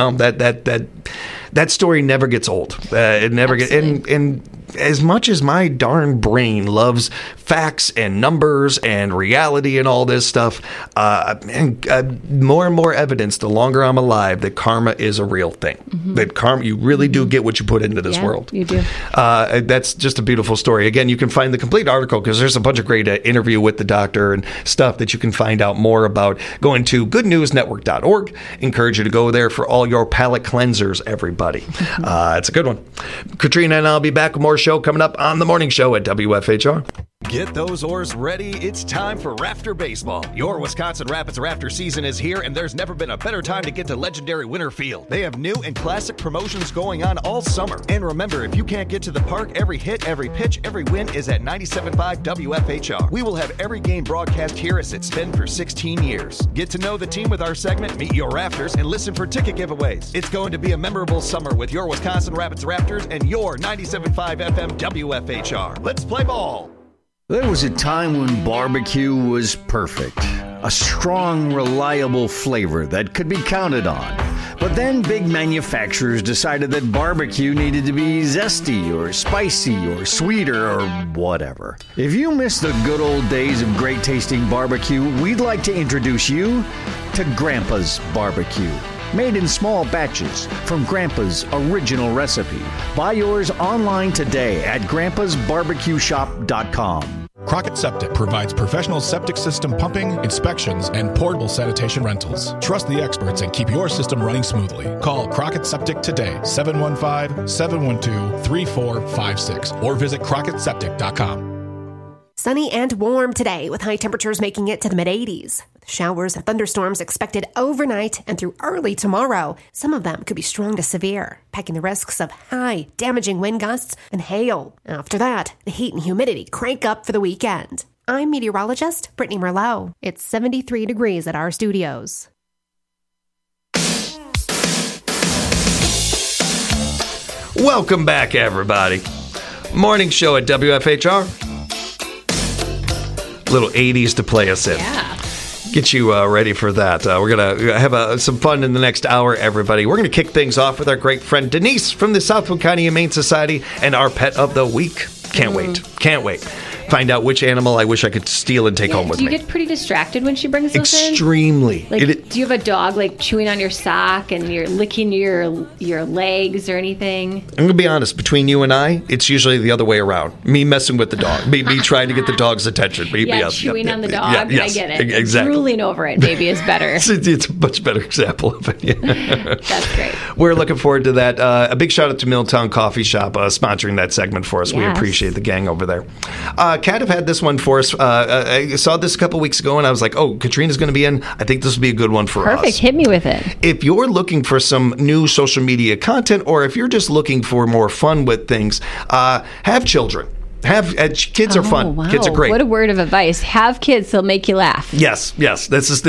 that story never gets old. It never gets. And as much as my darn brain loves facts and numbers and reality and all this stuff, more and more evidence, the longer I'm alive, that karma is a real thing. Mm-hmm. That karma, you really do get what you put into this world. You do. That's just a beautiful story. Again, you can find the complete article because there's a bunch of great interview with the doctor and stuff that you can find out more about. Going to goodnewsnetwork.org. Encourage you to go there for all your palate cleansers, everybody. It's a good one. Katrina and I'll be back with more show coming up on the morning show at WFHR. Get those oars ready. It's time for Rafter Baseball. Your Wisconsin Rapids Rafter season is here, and there's never been a better time to get to legendary Winter Field. They have new and classic promotions going on all summer. And remember, if you can't get to the park, every hit, every pitch, every win is at 97.5 WFHR. We will have every game broadcast here as it's been for 16 years. Get to know the team with our segment, Meet Your Rafters, and listen for ticket giveaways. It's going to be a memorable summer with your Wisconsin Rapids Raptors and your 97.5 FM WFHR. Let's play ball. There was a time when barbecue was perfect. A strong, reliable flavor that could be counted on. But then big manufacturers decided that barbecue needed to be zesty or spicy or sweeter or whatever. If you miss the good old days of great tasting barbecue, we'd like to introduce you to Grandpa's Barbecue. Made in small batches from Grandpa's original recipe. Buy yours online today at grandpasbarbecueshop.com. Crockett Septic provides professional septic system pumping, inspections, and portable sanitation rentals. Trust the experts and keep your system running smoothly. Call Crockett Septic today, 715-712-3456, or visit CrockettSeptic.com. Sunny and warm today, with high temperatures making it to the mid-80s. With showers and thunderstorms expected overnight and through early tomorrow. Some of them could be strong to severe, packing the risks of high, damaging wind gusts and hail. After that, the heat and humidity crank up for the weekend. I'm meteorologist Brittany Merlot. It's 73 degrees at our studios. Welcome back, everybody. Morning show at WFHR. Little 80s to play us in. Yeah. Get you ready for that. We're going to have some fun in the next hour, everybody. We're going to kick things off with our great friend Denise from the Southwood County Humane Society and our pet of the week. Can't wait. Find out which animal I wish I could steal and take home with me. me. Do you get pretty distracted when she brings those in? Extremely. Like, do you have a dog like chewing on your sock and you're licking your legs or anything? I'm going to be honest. Between you and I, it's usually the other way around. Me messing with the dog. Me trying to get the dog's attention. Chewing on the dog. Yes, I get it. Exactly. Drooling over it maybe is better. It's a much better example of it. Yeah. That's great. We're looking forward to that. A big shout out to Milltown Coffee Shop sponsoring that segment for us. Yes. We appreciate the gang over there. Kat have had this one for us. I saw this a couple weeks ago, and I was like, oh, Katrina's going to be in. I think this will be a good one for us. Perfect. Hit me with it. If you're looking for some new social media content, or if you're just looking for more fun with things, have children. Kids are fun. Wow. Kids are great. What a word of advice. Have kids, they'll make you laugh. Yes. That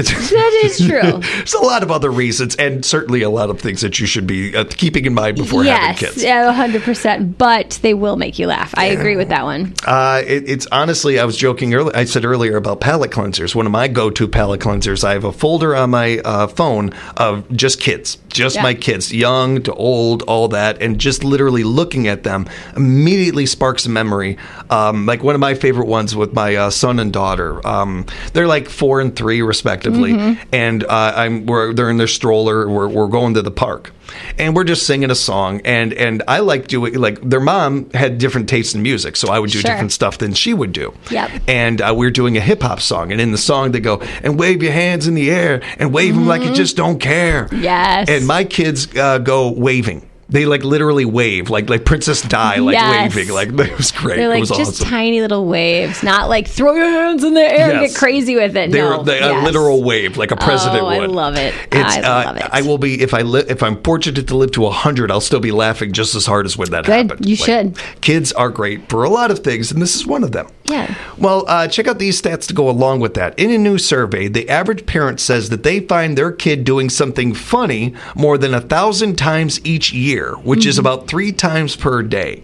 is true. There's a lot of other reasons, and certainly a lot of things that you should be keeping in mind before having kids. Yes, 100%. But they will make you laugh. I agree with that one. It's honestly, I was joking earlier. I said earlier about palate cleansers. One of my go-to palate cleansers, I have a folder on my phone of just kids. My kids, young to old, all that, and just literally looking at them immediately sparks a memory. Like one of my favorite ones with my son and daughter. They're like 4 and 3 respectively, and they're in their stroller. We're going to the park, and we're just singing a song. And I like doing, like, their mom had different tastes in music, so I would do different stuff than she would do. Yep. And we were doing a hip hop song, and in the song they go, and wave your hands in the air and wave them like you just don't care. Yes. And my kids go waving. They like literally wave, like Princess Di, waving. Like, it was great. They're like, it was just awesome. Tiny little waves, not like throw your hands in the air and get crazy with it. A literal wave, like a president would. I love it. I love it. I will be, if I'm fortunate to live to 100, I'll still be laughing just as hard as when that happened. You should. Kids are great for a lot of things, and this is one of them. Yeah. Well, check out these stats to go along with that. In a new survey, the average parent says that they find their kid doing something funny more than 1,000 times each year, which is about 3 times per day.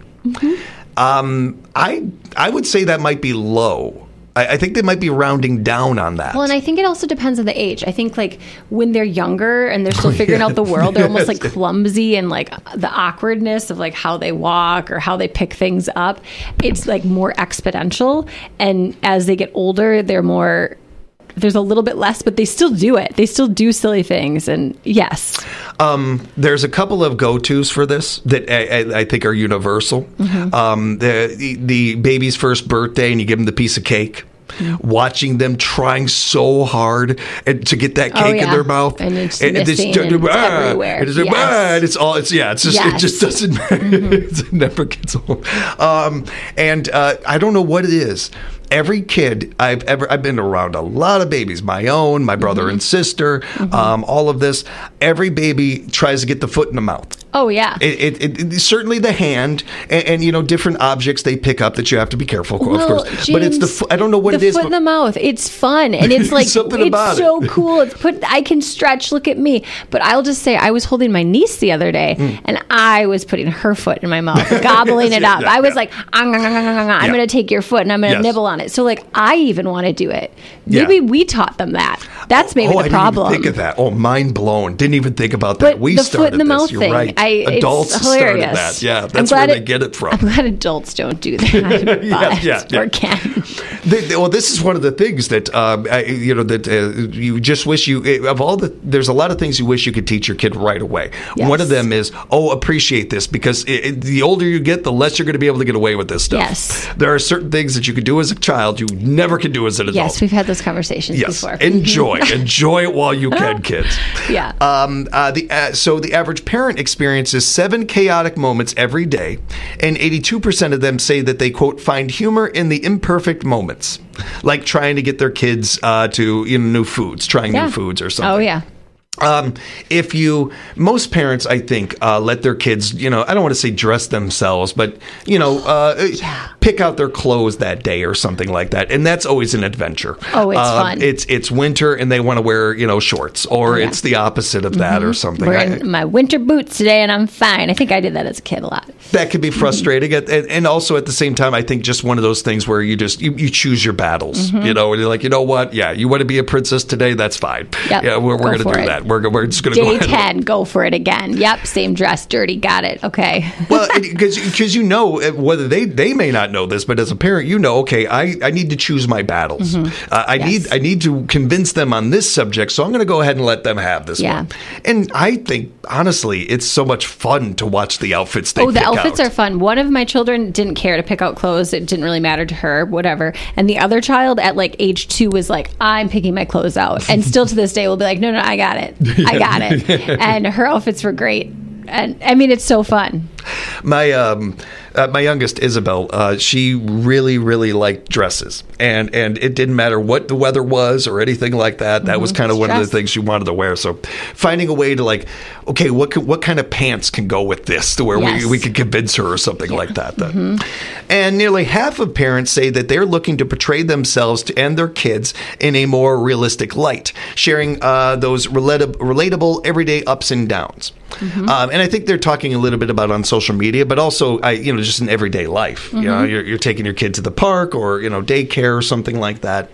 I would say that might be low. I think they might be rounding down on that. Well, and I think it also depends on the age. I think, like, when they're younger and they're still figuring out the world, they're almost like clumsy, and like the awkwardness of like how they walk or how they pick things up, it's like more exponential. And as they get older, there's a little bit less, but they still do it. They still do silly things. And yes. There's a couple of go-tos for this that I think are universal. The baby's first birthday, and you give them the piece of cake. Watching them trying so hard to get that cake in their mouth, and it's missing, and it's everywhere. It just doesn't matter. It never gets old. And I don't know what it is. Every kid I've been around a lot of babies, my own, my brother and sister, all of this. Every baby tries to get the foot in the mouth. Oh, yeah. It certainly the hand and different objects they pick up that you have to be careful, of course. James, but it's the I don't know what it is. The foot in the mouth. It's fun. And it's like, it's so cool. I can stretch. Look at me. But I'll just say, I was holding my niece the other day, and I was putting her foot in my mouth, gobbling it up. I was like, I'm going to take your foot, and I'm going to nibble on it. So, like, I even want to do it. Maybe we taught them that. That's maybe the problem. I didn't even think of that. Oh, mind blown. Didn't even think about that. But we the started foot in the mouth You're thing. right. Adults started that. Yeah, that's where they get it from. I'm glad adults don't do that. Or can. Well, this is one of the things that you just wish there's a lot of things you wish you could teach your kid right away. Yes. One of them is, appreciate this, because the older you get, the less you're going to be able to get away with this stuff. Yes. There are certain things that you could do as a child, you never can do as an adult. Yes, we've had those conversations before. Enjoy it while you can, kids. Yeah. So the average parent experiences 7 chaotic moments every day, and 82% of them say that they, quote, find humor in the imperfect moments, like trying to get their kids to new foods, trying new foods or something. Oh, yeah. Most parents, I think, let their kids, I don't want to say dress themselves, but, pick out their clothes that day or something like that. And that's always an adventure. Oh, it's fun. It's winter and they want to wear, shorts, or it's the opposite of that or something. Wearing my winter boots today and I'm fine. I think I did that as a kid a lot. That could be frustrating. And also at the same time, I think just one of those things where you choose your battles, and you're like, you know what? Yeah, you want to be a princess today? That's fine. Yep. Yeah, we're going to do that. We're just going to go Day ahead. 10, go for it again. Yep, same dress, dirty, got it. Okay. Well, because whether they may not know this, but as a parent, okay, I need to choose my battles. I need to convince them on this subject, so I'm going to go ahead and let them have this one. And I think, honestly, it's so much fun to watch the outfits they pick out. The outfits are fun. One of my children didn't care to pick out clothes. It didn't really matter to her, whatever. And the other child at age 2 was like, I'm picking my clothes out. And still to this day will be like, no, I got it. I got it. And her outfits were great. And I mean, it's so fun. My youngest, Isabel, she really, really liked dresses. And it didn't matter what the weather was or anything like that. That was kind of one of the things she wanted to wear. So finding a way to okay, what kind of pants can go with this to where we could convince her or something like that. And nearly half of parents say that they're looking to portray themselves and their kids in a more realistic light, sharing those relatable everyday ups and downs. And I think they're talking a little bit about on social media, but also, just in everyday life. You're taking your kid to the park or, daycare or something like that.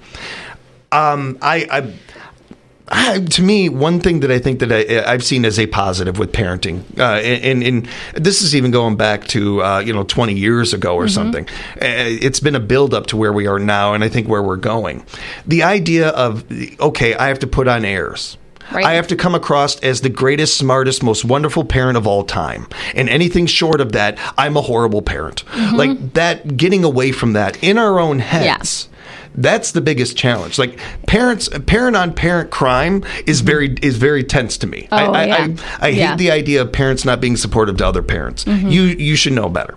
To me, one thing that I think that I've seen as a positive with parenting, and this is even going back to 20 years ago or something. It's been a build up to where we are now, and I think where we're going. The idea of, okay, I have to put on airs. Right. I have to come across as the greatest, smartest, most wonderful parent of all time. And anything short of that, I'm a horrible parent. Like that, getting away from that in our own heads. That's the biggest challenge. Like parent-on-parent crime is very tense to me. I hate the idea of parents not being supportive to other parents. You should know better.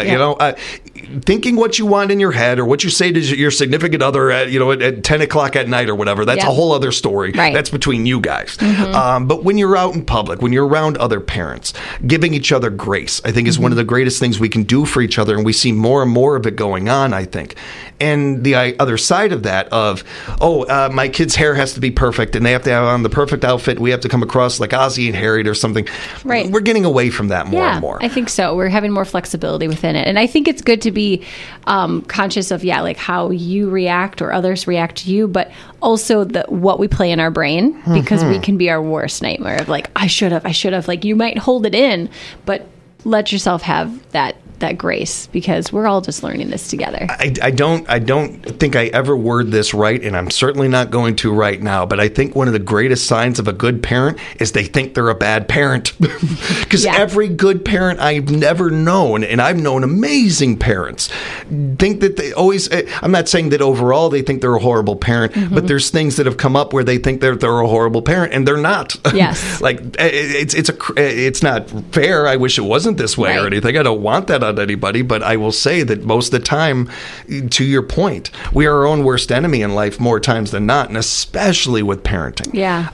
Thinking what you want in your head or what you say to your significant other at 10 o'clock at night or whatever, that's a whole other story. Right. That's between you guys. But when you're out in public, when you're around other parents, giving each other grace, I think is one of the greatest things we can do for each other. And we see more and more of it going on, I think. And the other side of that of, my kid's hair has to be perfect and they have to have on the perfect outfit. We have to come across like Ozzie and Harriet or something. Right. We're getting away from that more and more. I think so. We're having more flexibility within it. And I think it's good to be conscious of, how you react or others react to you, but also what we play in our brain, because we can be our worst nightmare of I should have. Like you might hold it in, but let yourself have that grace, because we're all just learning this together. I don't think I ever word this right, and I'm certainly not going to right now, but I think one of the greatest signs of a good parent is they think they're a bad parent. Because every good parent I've never known, and I've known amazing parents, think that they always, I'm not saying that overall they think they're a horrible parent, but there's things that have come up where they think they're a horrible parent, and they're not. Yes. It's not fair. I wish it wasn't this way or anything. I don't want that on anybody, but I will say that most of the time, to your point, we are our own worst enemy in life more times than not, and especially with parenting. Yeah.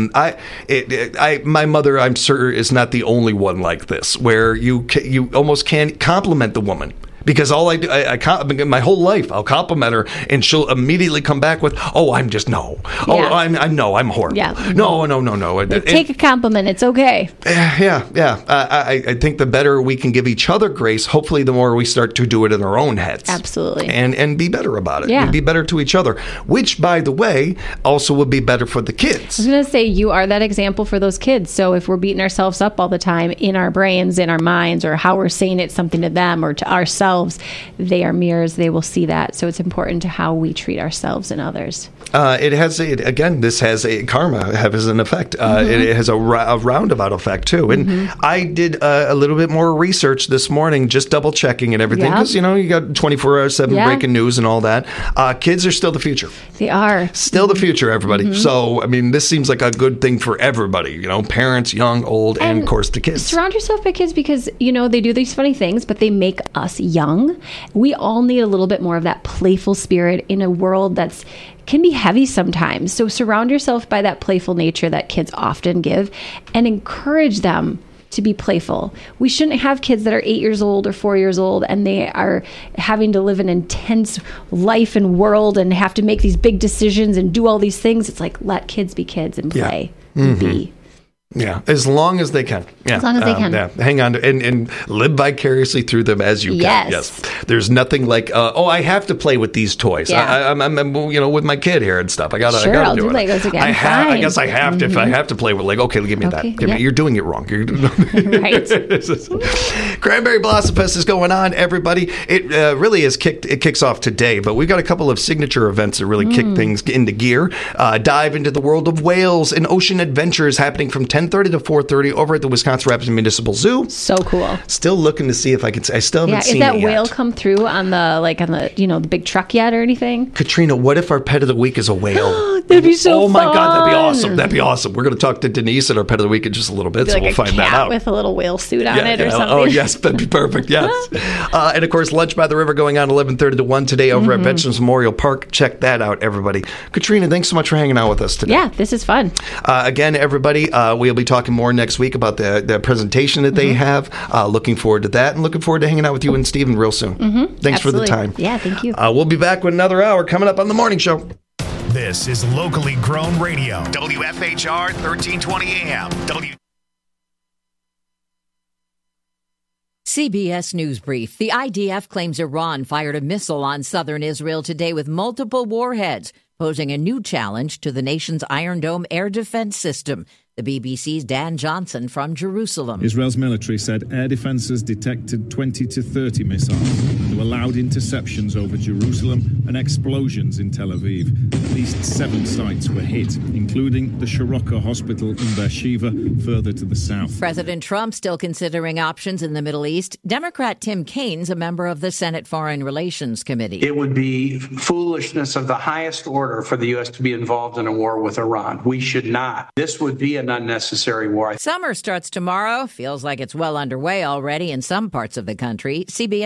My mother, I'm sure, is not the only one like this, where you almost can't compliment the woman. Because all I do, my whole life, I'll compliment her, and she'll immediately come back with, I'm just no. I'm horrible. Yeah. No. Take a compliment. It's okay. Yeah. I think the better we can give each other grace, hopefully the more we start to do it in our own heads. Absolutely. And be better about it. Yeah. And be better to each other, which, by the way, also would be better for the kids. I was going to say, you are that example for those kids. So if we're beating ourselves up all the time in our brains, in our minds, or how we're saying it something to them or to ourselves, ourselves, they are mirrors. They will see that. So it's important to how we treat ourselves and others. This has a karma has an effect. It has a roundabout effect too. And I did a little bit more research this morning, just double checking and everything, because you got 24/7 breaking news and all that. Kids are still the future. They are still the future, everybody. So this seems like a good thing for everybody. Parents, young, old, and of course the kids. Surround yourself by kids because they do these funny things, but they make us young. We all need a little bit more of that playful spirit in a world that's can be heavy sometimes. So surround yourself by that playful nature that kids often give and encourage them to be playful. We shouldn't have kids that are 8 years old or 4 years old and they are having to live an intense life and world and have to make these big decisions and do all these things. It's like, let kids be kids and play and be. Yeah, as long as they can. Yeah. As long as they can. Yeah. Hang on and live vicariously through them as you can. Yes. There's nothing like, I have to play with these toys. Yeah. I'm with my kid here and stuff. I gotta do I'll do it. Legos again. I guess I have to. If I have to play with Lego, okay, give me that. You're doing it wrong. Right. Cranberry Blossom Fest is going on, everybody. It really is it kicks off today, but we've got a couple of signature events that really kick things into gear. Dive into the world of whales and ocean adventures happening from 10:30 to 4:30 over at the Wisconsin Rapids Municipal Zoo. So cool. Still looking to see if I can. I still haven't seen it yet. Is that whale come through on the big truck yet or anything? Katrina, what if our pet of the week is a whale? That'd be so fun. Oh my God, that'd be awesome. That'd be awesome. We're going to talk to Denise at our pet of the week in just a little bit, so we'll find that out. With a little whale suit on it or something. Oh yes, that'd be perfect. Yes. And of course, Lunch by the River going on 11:30 to 1 today over at Veterans Memorial Park. Check that out, everybody. Katrina, thanks so much for hanging out with us today. Yeah, this is fun. Again, everybody, we'll be talking more next week about the presentation that they have. Looking forward to that and looking forward to hanging out with you and Stephen real soon. Thanks for the time. Yeah, thank you. We'll be back with another hour coming up on The Morning Show. This is locally grown radio. WFHR 1320 AM. CBS News Brief. The IDF claims Iran fired a missile on southern Israel today with multiple warheads, posing a new challenge to the nation's Iron Dome air defense system. The BBC's Dan Johnson from Jerusalem. Israel's military said air defenses detected 20 to 30 missiles. There were loud interceptions over Jerusalem and explosions in Tel Aviv. At least 7 sites were hit, including the Soroka Hospital in Beersheba, further to the south. President Trump still considering options in the Middle East. Democrat Tim Kaine's a member of the Senate Foreign Relations Committee. It would be foolishness of the highest order for the U.S. to be involved in a war with Iran. We should not. This would be an unnecessary war. Summer starts tomorrow. Feels like it's well underway already in some parts of the country. CBS